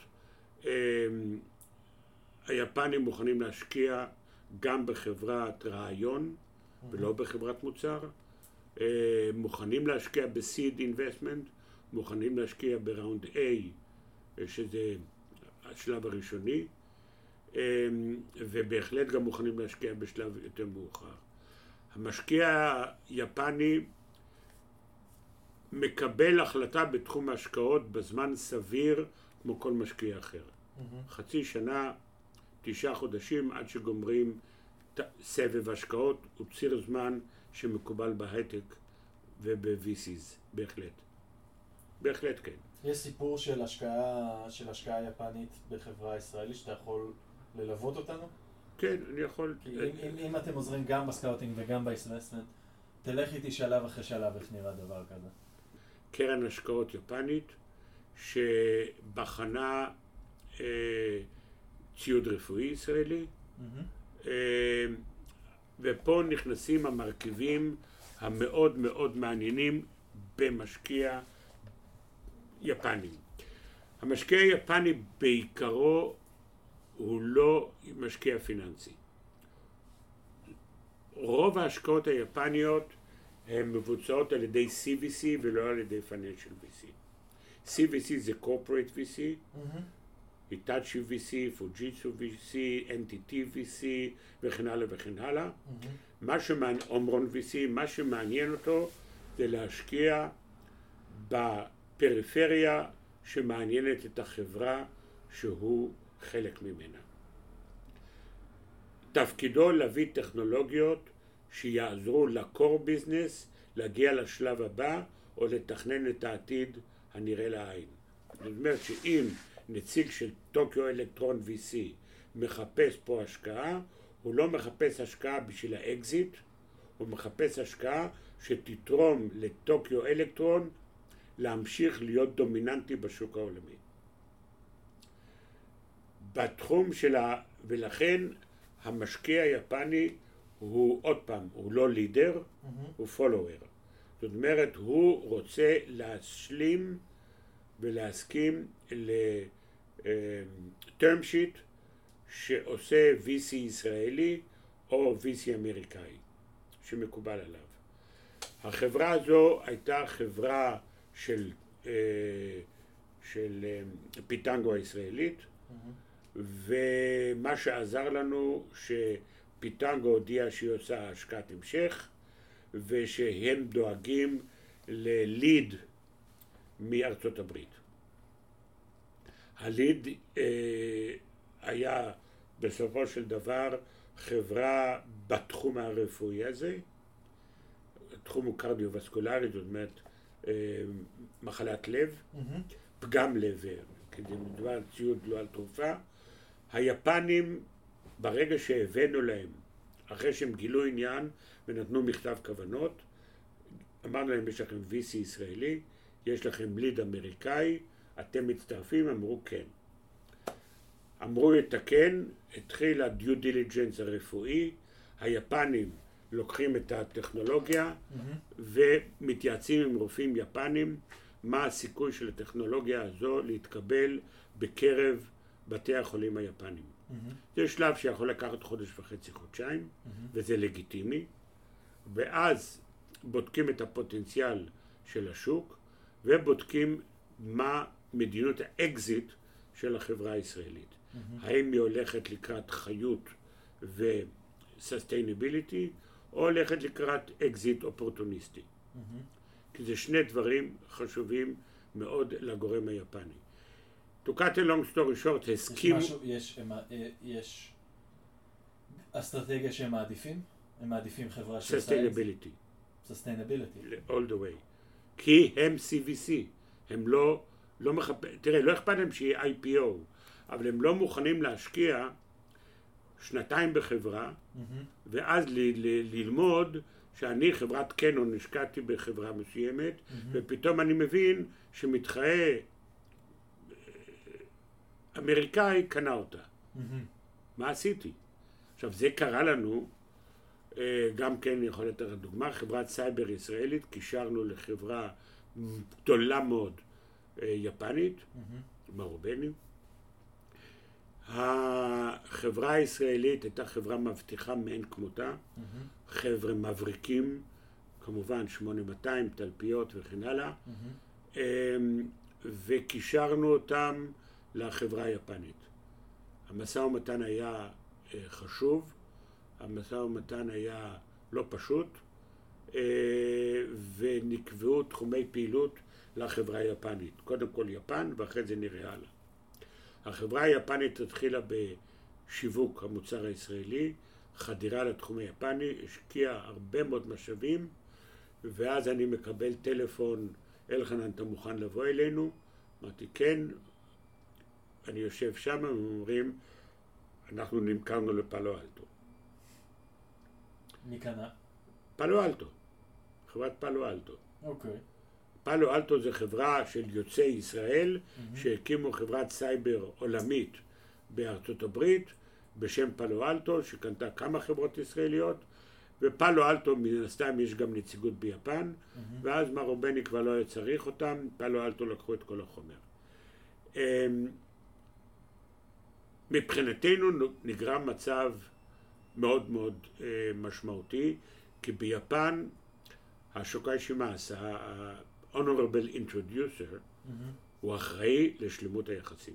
היפנים מוכנים להשקיע גם בחברת רעיון ולא בחברת מוצר, מוכנים להשקיע ב-seed investment, מוכנים להשקיע בראונד A, שזה השלב הראשוני, ובהחלט גם מוכנים להשקיע בשלב יותר מאוחר. המשקיע היפני מקבל החלטה בתחום ההשקעות בזמן סביר כמו כל משקיע אחר. חצי שנה, 9 חודשים עד שגומרים סבב השקעות, הוא ציר זמן שמקובל בהייטק וב-VCs, בהחלט. בהחלט כן. יש סיפור של השקעה יפנית בחברה ישראלית שאתה יכול ללוות אותנו? כן, אני יכול. אם אתם עוזרים גם בסקאוטינג וגם באינבסטמנט, תלך איתי שלב אחרי שלב איך נראה דבר כזה. קרן השקעות יפנית שבחנה ציוד רפואי ישראלי, ופה נכנסים המרכיבים המאוד מאוד מעניינים במשקיע יפני. המשקיע היפני בעיקרו הוא לא משקיע פיננסי. רוב ההשקעות היפניות הן מבוצעות על ידי CVC ולא על ידי Financial VC. CVC זה Corporate VC, Hitachi VC, Fujitsu VC, NTT VC וכן הלאה וכן הלאה. אומרון VC, מה שמעניין אותו זה להשקיע בפריפריה שמעניינת את החברה שהוא חלק ממנה. תפקידו להביא טכנולוגיות שיעזרו לקור ביזנס להגיע לשלב הבא או לתכנן את העתיד הנראה לעין. זאת אומרת שאם נציג של טוקיו אלקטרון VC מחפש פה השקעה, הוא לא מחפש השקעה בשביל האקזיט, הוא מחפש השקעה שתתרום לטוקיו אלקטרון להמשיך להיות דומיננטי בשוק העולמי. בתחום ולכן המשקיע היפני הוא עוד פעם, הוא לא לידר, הוא פולוור. זאת אומרת, הוא רוצה להשלים ולהסכים ל-term sheet שעושה VC ישראלי או VC אמריקאי, שמקובל עליו. החברה הזו הייתה חברה של פיטנגו הישראלית, ומה שעזר לנו שפיטנגו הודיע שהיא עושה השקעת המשך, ושהם דואגים לליד מארצות הברית. הליד היה בסופו של דבר חברה בתחום הרפואי הזה, התחום הוא קרדיו-וסקולרי, זאת אומרת מחלת לב, פגם לב, כדי מדובר על ציוד לא על תרופה. היפנים ברגע שהבאנו להם, אחרי שהם גילו עניין ונתנו מכתב כוונות, אמרנו להם יש לכם VC ישראלי, יש לכם ליד אמריקאי, אתם מצטרפים? אמרו כן. אמרו לתקן, התחיל הדיו דיליג'נס הרפואי, היפנים לוקחים את הטכנולוגיה ומתייעצים עם רופאים יפנים מה הסיכוי של הטכנולוגיה הזו להתקבל בקרב בתי החולים היפנים. זה שלב שיכול לקחת חודש וחצי, חודשיים, וזה לגיטימי, ואז בודקים את הפוטנציאל של השוק ובודקים מה מדיניות האקזיט של החברה הישראלית. האם היא הולכת לקראת חיות ו-sustainability, או הולכת לקראת אקזיט אופורטוניסטי. כי זה שני דברים חשובים מאוד לגורם היפני. To cut a long story short, הסכימו... יש אסטרטגיה שהם מעדיפים? הם מעדיפים חברה של sustainability. sustainability. all the way. כי הם CVC. הם לא תראה, לא אכפת להם שיהיה IPO, אבל הם לא מוכנים להשקיע שנתיים בחברה, ואז ללמוד שאני חברת קנון השקעתי בחברה מסוימת, ופתאום אני מבין שמתחרה אמריקאי קנה אותה. מה עשיתי? עכשיו זה קרה לנו, גם כן יכול לתת דוגמה, חברת סייבר ישראלית, קישרנו לחברה גדולה מאוד יפנית, מרובנים. החברה הישראלית הייתה חברה מבטיחה מאין כמותה, חבר'ה מבריקים, כמובן 8200, תלפיות וכן הלאה, וקישרנו אותם לחברה היפנית. המשא ומתן היה חשוב, המשא ומתן היה לא פשוט, ונקבעו תחומי פעילות לחברה היפנית. קודם כל יפן ואחרי זה נראה הלאה. החברה היפנית התחילה בשיווק המוצר הישראלי, חדירה לתחום היפני, השקיעה הרבה מאוד משאבים, ואז אני מקבל טלפון, אלחנן, אתה מוכן לבוא אלינו? אמרתי, כן. אני יושב שם, הם אומרים, אנחנו נמכרנו לפאלו אלטו. מי קנה? פאלו אלטו. חברת פאלו אלטו. אוקיי. פאלו אלטו זה חברה של יוצאי ישראל, שהקימו חברת סייבר עולמית בארצות הברית, בשם פאלו אלטו, שקנתה כמה חברות ישראליות, ופאלו אלטו, מן הסתם יש גם נציגות ביפן, ואז מרובני כבר לא היה צריך אותם, פאלו אלטו לקחו את כל החומר. מבחינתנו נגרם מצב מאוד מאוד משמעותי, כי ביפן השוקאי שימאס, ה-Honorable Introducer, הוא אחראי לשלמות היחסים.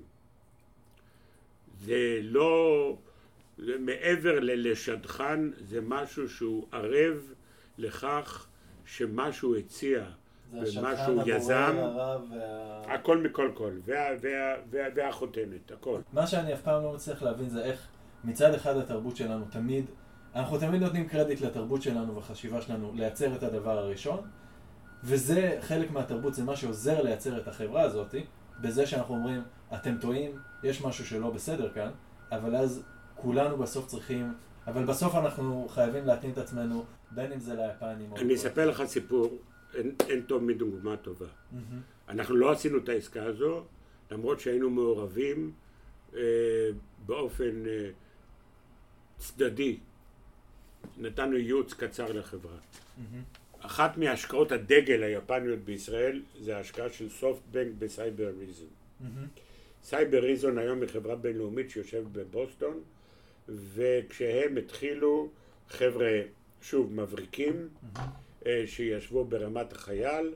זה לא, זה מעבר לשדכן, זה משהו שהוא ערב לכך שמה שהוא הציע ומשהו יזם, הכל מכל כל, והחותנת, הכל. מה שאני אף פעם לא מצליח להבין זה איך מצד אחד התרבות שלנו אנחנו תמיד נותנים קרדיט לתרבות שלנו והחשיבה שלנו לייצר את הדבר הראשון, וזה חלק מהתרבות, זה מה שעוזר לייצר את החברה הזאת, בזה שאנחנו אומרים, אתם טועים, יש משהו שלא בסדר כאן, אבל אז כולנו בסוף צריכים, אבל בסוף אנחנו חייבים להתאים את עצמנו, בין אם זה ליפנים. אני אספר לך סיפור, אין טוב מדוגמה טובה. אנחנו לא עשינו את העסקה הזו, למרות שהיינו מעורבים באופן צדדי. נתנו ייעוץ קצר לחברה. אחת מהשקעות הדגל היפניות בישראל זה ההשקעה של סופטבנק בסייבר ריזון. סייבר ריזון היום היא חברה בינלאומית שיושבת בבוסטון, וכשהם התחילו, חבר'ה שוב מבריקים שישבו ברמת החייל,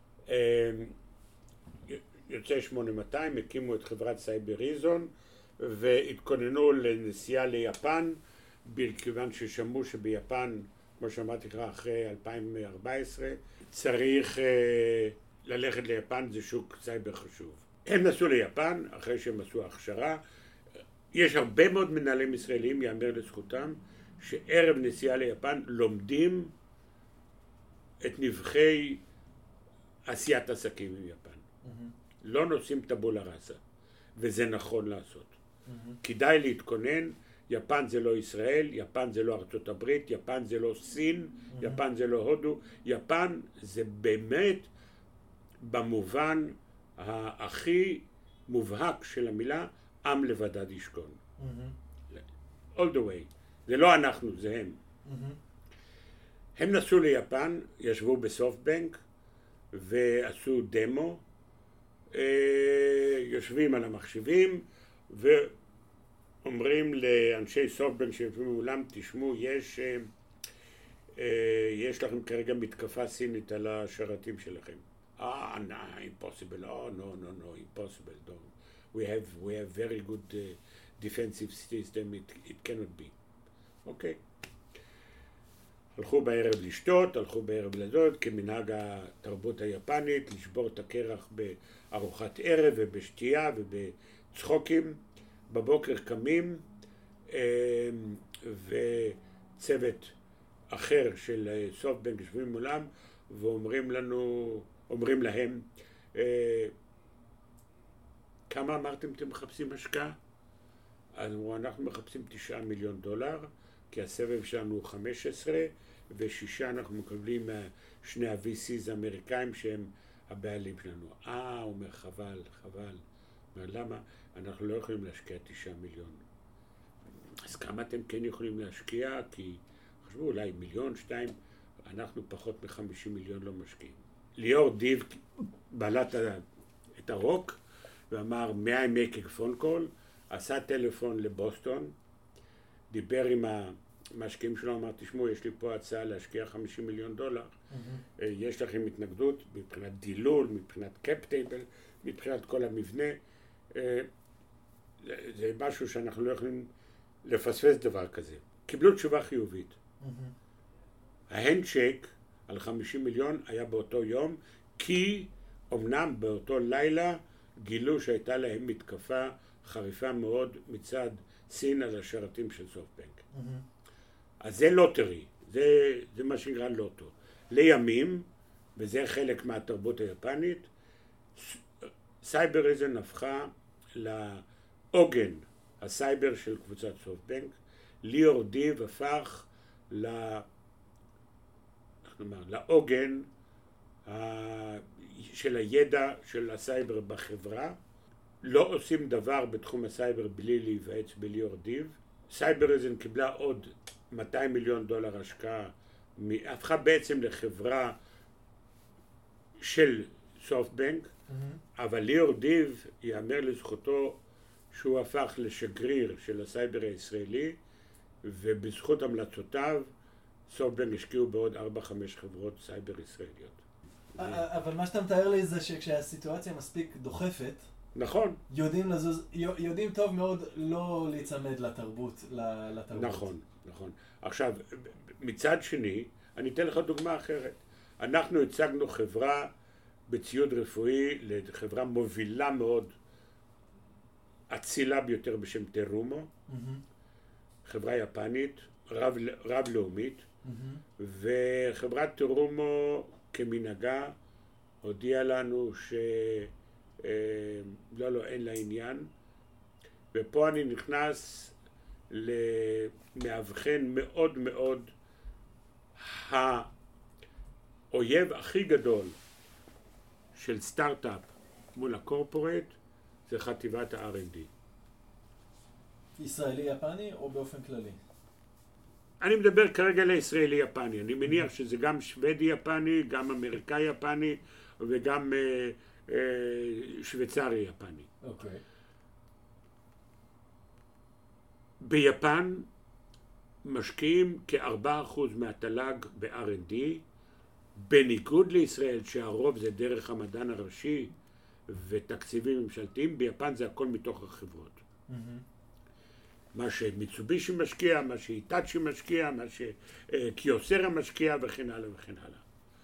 יוצא 8200, הקימו את חברת סייבר ריזון והתכוננו לנסיעה ליפן, בכיוון ששמעו שביפן, כמו שאמרתי לך, אחרי 2014 צריך ללכת ליפן, זה שוק סייבר חשוב. הם נסעו ליפן אחרי שהם עשו הכשרה. יש הרבה מאוד מנהלים ישראלים, יאמר לזכותם, שערב נסיעה ליפן לומדים את נבחי עשיית עסקים עם יפן. לא נוסעים טבולה ראסה, וזה נכון לעשות. כדאי להתכונן, יפן זה לא ישראל, יפן זה לא ארצות הברית, יפן זה לא סין, יפן זה לא הודו, יפן זה באמת במובן הכי מובהק של המילה, עם לבדד ישכון. All the way. זה לא אנחנו, זה הם. הם נסעו ליפן, ישבו בסופטבנק ועשו דמו, יושבים על המחשבים ואומרים לאנשי סופטבנק שיושבים באולם, תשמעו, יש לכם כרגע מתקפה סינית על השרתים שלכם. Impossible. No, impossible. We have very good defensive system. It cannot be. אוקיי. הלכו בערב לשתות, הלכו בערב לזאת, כמנהג התרבות היפנית, לשבור את הקרח בארוחת ערב ובשתייה ובצחוקים. בבוקר קמים, וצוות אחר של סופטבנק יושבים מולם, ואומרים להם, כמה אמרתם אתם מחפשים השקעה? אז אנחנו מחפשים $9 מיליון, כי הסבב שלנו הוא 15, ו6 אנחנו מקבלים שני ה-VCs האמריקאים שהם הבעלים שלנו. הוא אומר, חבל. אומר, למה? אנחנו לא יכולים להשקיע 9 מיליון. אז כמה אתם כן יכולים להשקיע? כי חשבו אולי 1-2 מיליון, אנחנו פחות מ-50 מיליון לא משקיעים. ליאור דיב בעלת את הרוק, ואמר, may I make a phone call? עשה טלפון לבוסטון, דיבר עם המשקיעים שלו, אמר, תשמעו, יש לי פה הצעה להשקיע $50 מיליון. יש לכם התנגדות מבחינת דילול, מבחינת קאפ טייבל, מבחינת כל המבנה. זה משהו שאנחנו לא יכולים לפספס דבר כזה. קיבלו תשובה חיובית. ההנדשייק על $50 מיליון היה באותו יום, כי אמנם באותו לילה גילו שהייתה להם מתקפה חריפה מאוד מצד סין על השרתים של סופטבנק. אז זה לוטרי, זה מה שנקרא לוטו. לימים, וזה חלק מהתרבות היפנית, סייבר ריזון הפכה לעוגן הסייבר של קבוצת סופטבנק. ליאור דיב הפך לעוגן של הידע של הסייבר בחברה. לא עושים דבר בתחום הסייבר בלי להיוועץ בליאור דיב. סייבר ריזון קיבלה עוד $200 מיליון השקעה, הפכה בעצם לחברה של סופטבנק, אבל ליאור דיב יאמר לזכותו שהוא הפך לשגריר של הסייבר הישראלי, ובזכות המלצותיו סופטבנק השקיעו בעוד 4-5 חברות סייבר ישראליות. אבל מה שאתה מתאר לי זה שכשהסיטואציה מספיק דוחפת, נכון. יודעים טוב מאוד לא להיצמד לתרבות. נכון. עכשיו, מצד שני, אני אתן לך דוגמה אחרת. אנחנו הצגנו חברה בציוד רפואי לחברה מובילה מאוד, אצילה ביותר בשם טרומו, חברה יפנית, רב-לאומית, וחברת טרומו כמנהגה הודיעה לנו לא, אין לה עניין, ופה אני נכנס למאבחן מאוד מאוד, האויב הכי גדול של סטארט-אפ מול הקורפורט זה חטיבת ה-R&D. ישראלי-יפני או באופן כללי? אני מדבר כרגע לישראלי-יפני, אני מניח שזה גם שוודי-יפני, גם אמריקאי-יפני וגם שוויצרי-יפני. אוקיי. ביפן משקיעים כ4% מהתל"ג ב-R&D, בניגוד לישראל שהרוב זה דרך המדען הראשי ותקציבים ממשלתיים, ביפן זה הכל מתוך החברות. מה שמיצובישי משקיע, מה שאיטאצ'י משקיע, מה שקיוסרה משקיע וכן הלאה וכן הלאה.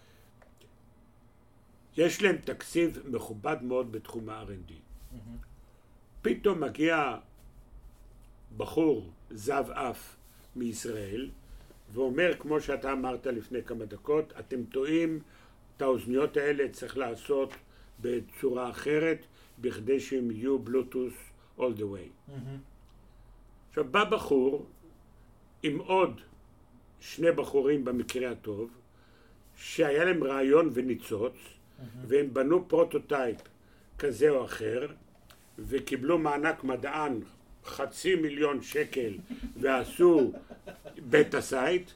יש להם תקציב מכובד מאוד בתחום ה-R&D. פתאום מגיע בחור זב אף מישראל ואומר, כמו שאתה אמרת לפני כמה דקות, אתם טועים, את האוזניות האלה צריך לעשות בצורה אחרת בכדי שהם יהיו בלוטוס all the way. עכשיו בא בחור עם עוד שני בחורים במקרה הטוב שהיה להם רעיון וניצוץ והם בנו פרוטוטייפ כזה או אחר וקיבלו מענק מדען 500,000 שקל ועשו בטה סייט,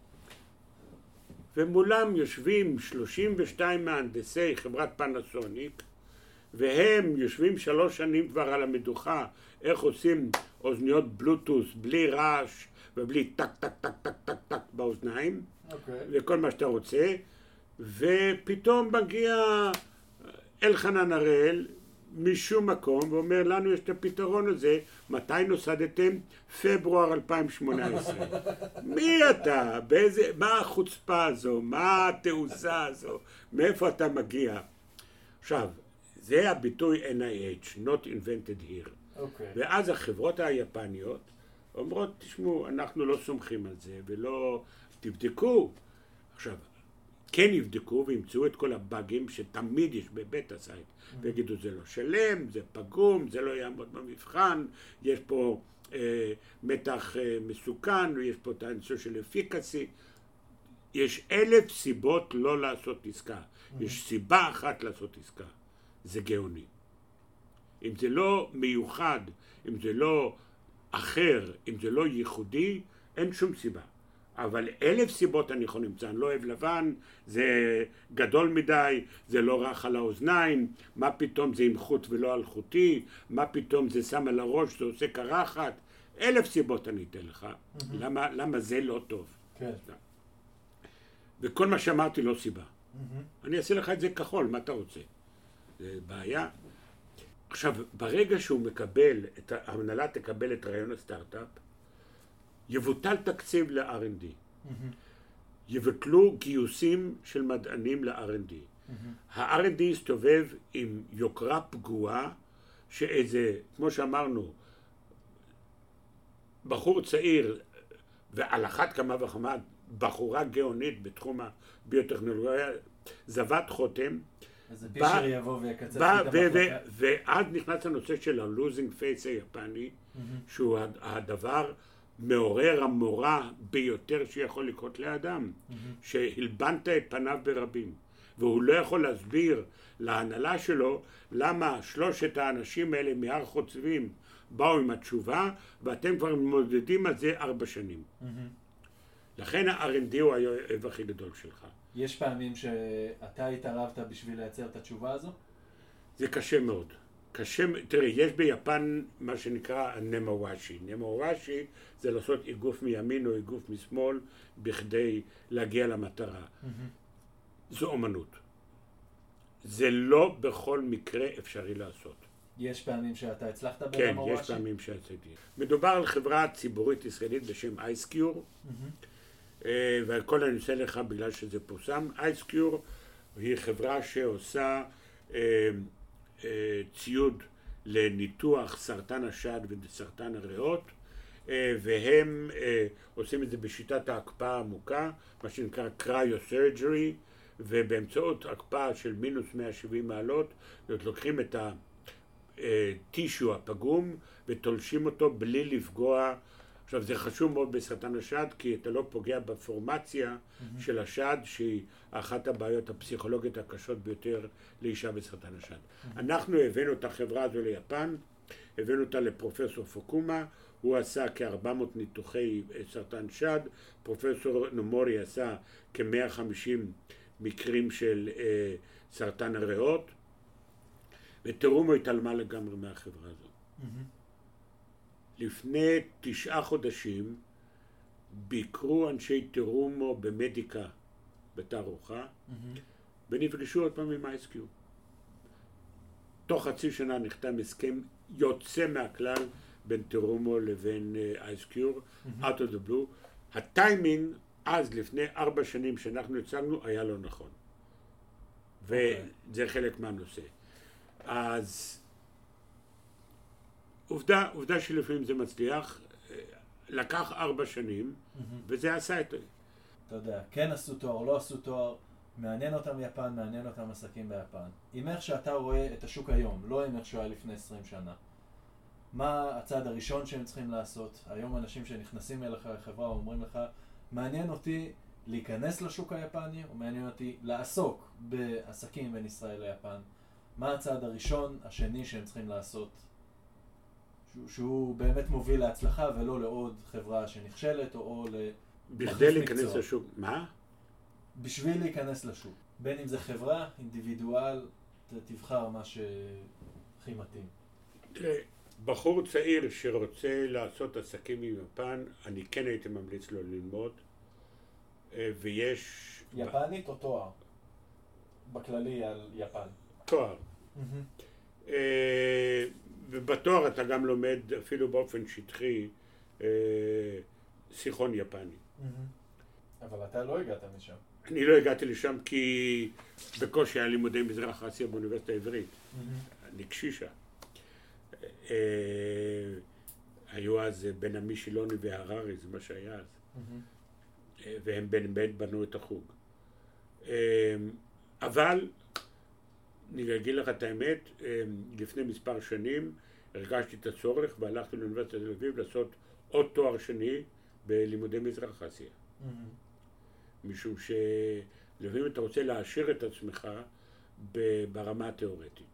ומולם יושבים 32 מהנדסי חברת פנסוניק והם יושבים 3 שנים כבר על המדוכה איך עושים אוזניות בלוטוס בלי רעש ובלי טק טק טק טק טק טק באוזניים וכל מה שאתה רוצה, ופתאום מגיע אלחנן הראל משום מקום ואומר לנו יש את הפתרון הזה. מתי נוסדתם? פברואר 2018. מי אתה? מה החוצפה הזו? מה התעוזה הזו? מאיפה אתה מגיע? עכשיו, זה הביטוי NIH, not invented here. ואז החברות היפניות אומרות, תשמעו, אנחנו לא סומכים על זה ולא תבדקו. עכשיו, כן יבדקו וימצאו את כל הבאגים שתמיד יש בבטה סייט ויגידו זה לא שלם, זה פגום, זה לא יעמוד במבחן, יש פה מתח מסוכן ויש פה את הנושא של אפיקסי. יש 1000 סיבות לא לעשות עסקה, יש סיבה אחת לעשות עסקה, זה גאוני. אם זה לא מיוחד, אם זה לא אחר, אם זה לא ייחודי, אין שום סיבה. אבל 1000 סיבות אני יכול למצוא, אני לא אוהב לבן, זה גדול מדי, זה לא רך על האוזניים, מה פתאום זה עם חוט ולא על חוטי, מה פתאום זה שם על הראש, זה עושה קרחת, 1000 סיבות אני אתן לך, למה זה לא טוב. כן. וכל מה שאמרתי לא סיבה. אני אעשה לך את זה כחול, מה אתה רוצה? זה בעיה. עכשיו, ברגע שהוא מקבל, ההנהלה תקבל את רעיון הסטארט-אפ, יבוטל תקציב ל-R&D. יבטלו גיוסים של מדענים ל-R&D. ה-R&D יסתובב עם יוקרה פגועה, שאיזה, כמו שאמרנו, בחור צעיר, ועל אחת כמה וכמה, בחורה גאונית בתחום הביוטכנולוגיה, זבת חותם, איזה פישר יבוא ויקצץ את המחלקה. ואז נכנס הנושא של ה-losing face היפני, שהוא הדבר מעורר המורא ביותר שיכול לקרות לאדם, שהלבנת את פניו ברבים, והוא לא יכול להסביר להנהלה שלו למה 3 האנשים האלה מהר חוצבים באו עם התשובה, ואתם כבר מודדים על זה 4 שנים. לכן ה-R&D הוא האויב הכי גדול שלך. יש פעמים שאתה התערבת בשביל לייצר את התשובה הזו? זה קשה מאוד. תראה, יש ביפן מה שנקרא נמוואשי. נמוואשי זה לעשות איגוף מימין או איגוף משמאל בכדי להגיע למטרה. זו אומנות. זה לא בכל מקרה אפשרי לעשות. יש פעמים שאתה הצלחת בנמוואשי? כן, יש פעמים שעשיתי. מדובר על חברה ציבורית ישראלית בשם אייסקיור. והכל אני עושה לך בגלל שזה פורסם. אייסקיור היא חברה שעושה ציוד לניתוח סרטן השד וסרטן הריאות, והם עושים את זה בשיטת ההקפאה העמוקה, מה שנקרא קריוסרג'רי, ובאמצעות הקפאה של מינוס 170 מעלות, לוקחים את הטישו הפגום ותולשים אותו בלי לפגוע. עכשיו זה חשוב מאוד בסרטן השד, כי אתה לא פוגע בפורמציה של השד, שהיא אחת הבעיות הפסיכולוגיות הקשות ביותר לאישה בסרטן השד. אנחנו הבאנו את החברה הזו ליפן, הבאנו אותה לפרופסור פוקומה, הוא עשה כ-400 ניתוחי סרטן שד, פרופסור נומורי עשה כ-150 מקרים של סרטן הריאות, וטרומו התעלמה לגמרי מהחברה הזו. לפני 9 חודשים ביקרו אנשי טרומו במדיקה בתערוכה, ונפגשו עוד פעם עם אייסקיור. תוך חצי שנה נחתם הסכם יוצא מהכלל בין טרומו לבין אייסקיור, out of the blue. הטיימינג אז לפני 4 שנים שאנחנו הצגנו היה לא נכון. וזה חלק מהנושא. אז עובדה שלפעמים זה מצליח, לקח 4 שנים, וזה עשה את זה. אתה יודע, כן עשו תואר, לא עשו תואר, מעניין אותם יפן, מעניין אותם עסקים ביפן. עם איך שאתה רואה את השוק היום, לא עם איך שהוא היה לפני 20 שנה. מה הצעד הראשון שהם צריכים לעשות? היום אנשים שנכנסים אליך לחברה אומרים לך, מעניין אותי להיכנס לשוק היפני, או מעניין אותי לעסוק בעסקים בין ישראל ליפן. מה הצעד הראשון, השני שהם צריכים לעשות? שהוא באמת מוביל להצלחה ולא לעוד חברה שנכשלת או בכדי להיכנס לשוק. מה? בשביל להיכנס לשוק. בין אם זה חברה, אינדיבידואל, תבחר מה שהכי מתאים. תראה, בחור צעיר שרוצה לעשות עסקים עם יפן, אני כן הייתי ממליץ לו ללמוד, ויש... יפנית או תואר? בכללי על יפן. תואר. ובתואר אתה גם לומד אפילו באופן שטחי שיחון יפני. אבל אתה לא הגעת משם. אני לא הגעתי לשם כי בקושי היה לימודי מזרח אסיה באוניברסיטה העברית. אני קשישה. היו אז בין המשילוני והררי, זה מה שהיה אז. והם באמת בנו את החוג. אבל אני אגיד לך את האמת, לפני מספר שנים הרגשתי את הצורך והלכתי לאוניברסיטת תל אביב לעשות עוד תואר שני בלימודי מזרח אסיה. משום שלפעמים אתה רוצה להעשיר את עצמך ברמה התיאורטית.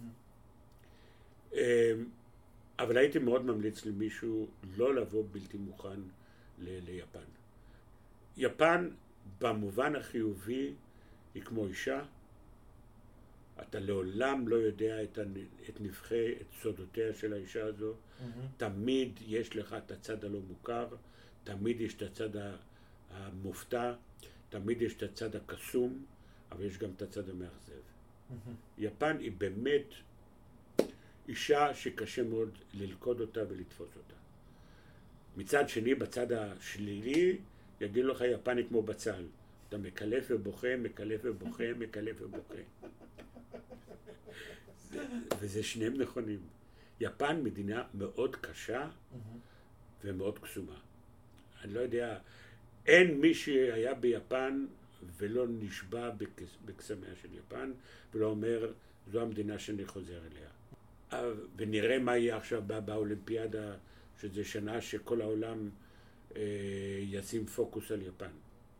אבל הייתי מאוד ממליץ למישהו לא לבוא בלתי מוכן ליפן. יפן במובן החיובי היא כמו אישה. אתה לעולם לא יודע את נבחי, את סודותיה של האישה הזו. תמיד יש לך את הצד הלא מוכר, תמיד יש את הצד המופתע, תמיד יש את הצד הקסום, אבל יש גם את הצד המאכזב. יפן היא באמת אישה שקשה מאוד ללכוד אותה ולתפוס אותה. מצד שני, בצד השלילי, יגיד לך יפני כמו בצל. אתה מקלף ובוכה, מקלף ובוכה, מקלף ובוכה. וזה שניהם נכונים. יפן מדינה מאוד קשה ומאוד קסומה. אני לא יודע, אין מי שהיה ביפן ולא נשבע בקסמיה של יפן, ולא אומר, זו המדינה שאני חוזר אליה. ונראה מה יהיה עכשיו באולימפיאדה, שזה שנה שכל העולם ישים פוקוס על יפן.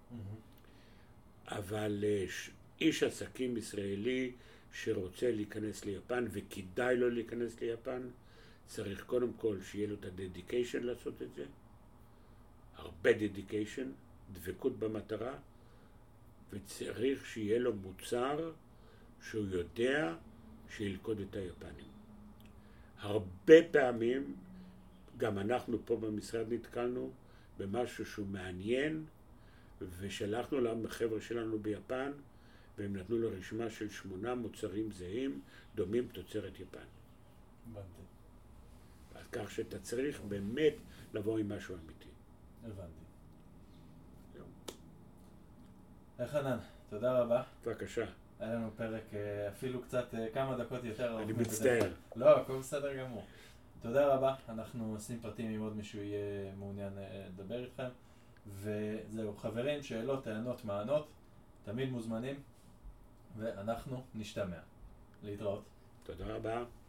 אבל איש עסקים ישראלי שרוצה להיכנס ליפן, וכדאי לו להיכנס ליפן, צריך קודם כל שיהיה לו את הדדיקיישן לעשות את זה, הרבה דדיקיישן, דבקות במטרה, וצריך שיהיה לו מוצר שהוא יודע שילכוד את היפנים. הרבה פעמים, גם אנחנו פה במשרד נתקלנו במשהו שהוא מעניין, ושלחנו לחבר'ה שלנו ביפן, והם נתנו לו רשימה של 8 מוצרים זהים, דומים תוצרת יפן. הבנתי. אז כך שאתה צריך באמת לבוא עם משהו אמיתי. הבנתי. אלחנן, תודה רבה. בבקשה. היה לנו פרק אפילו קצת כמה דקות יותר. אני מצטער. לא, הכל בסדר גמור. תודה רבה, אנחנו עושים פרטים אם עוד מישהו יהיה מעוניין לדבר איתכם. וזהו, חברים, שאלות, טענות, מענות, תמיד מוזמנים, ואנחנו נשתמע. להתראות. תודה רבה.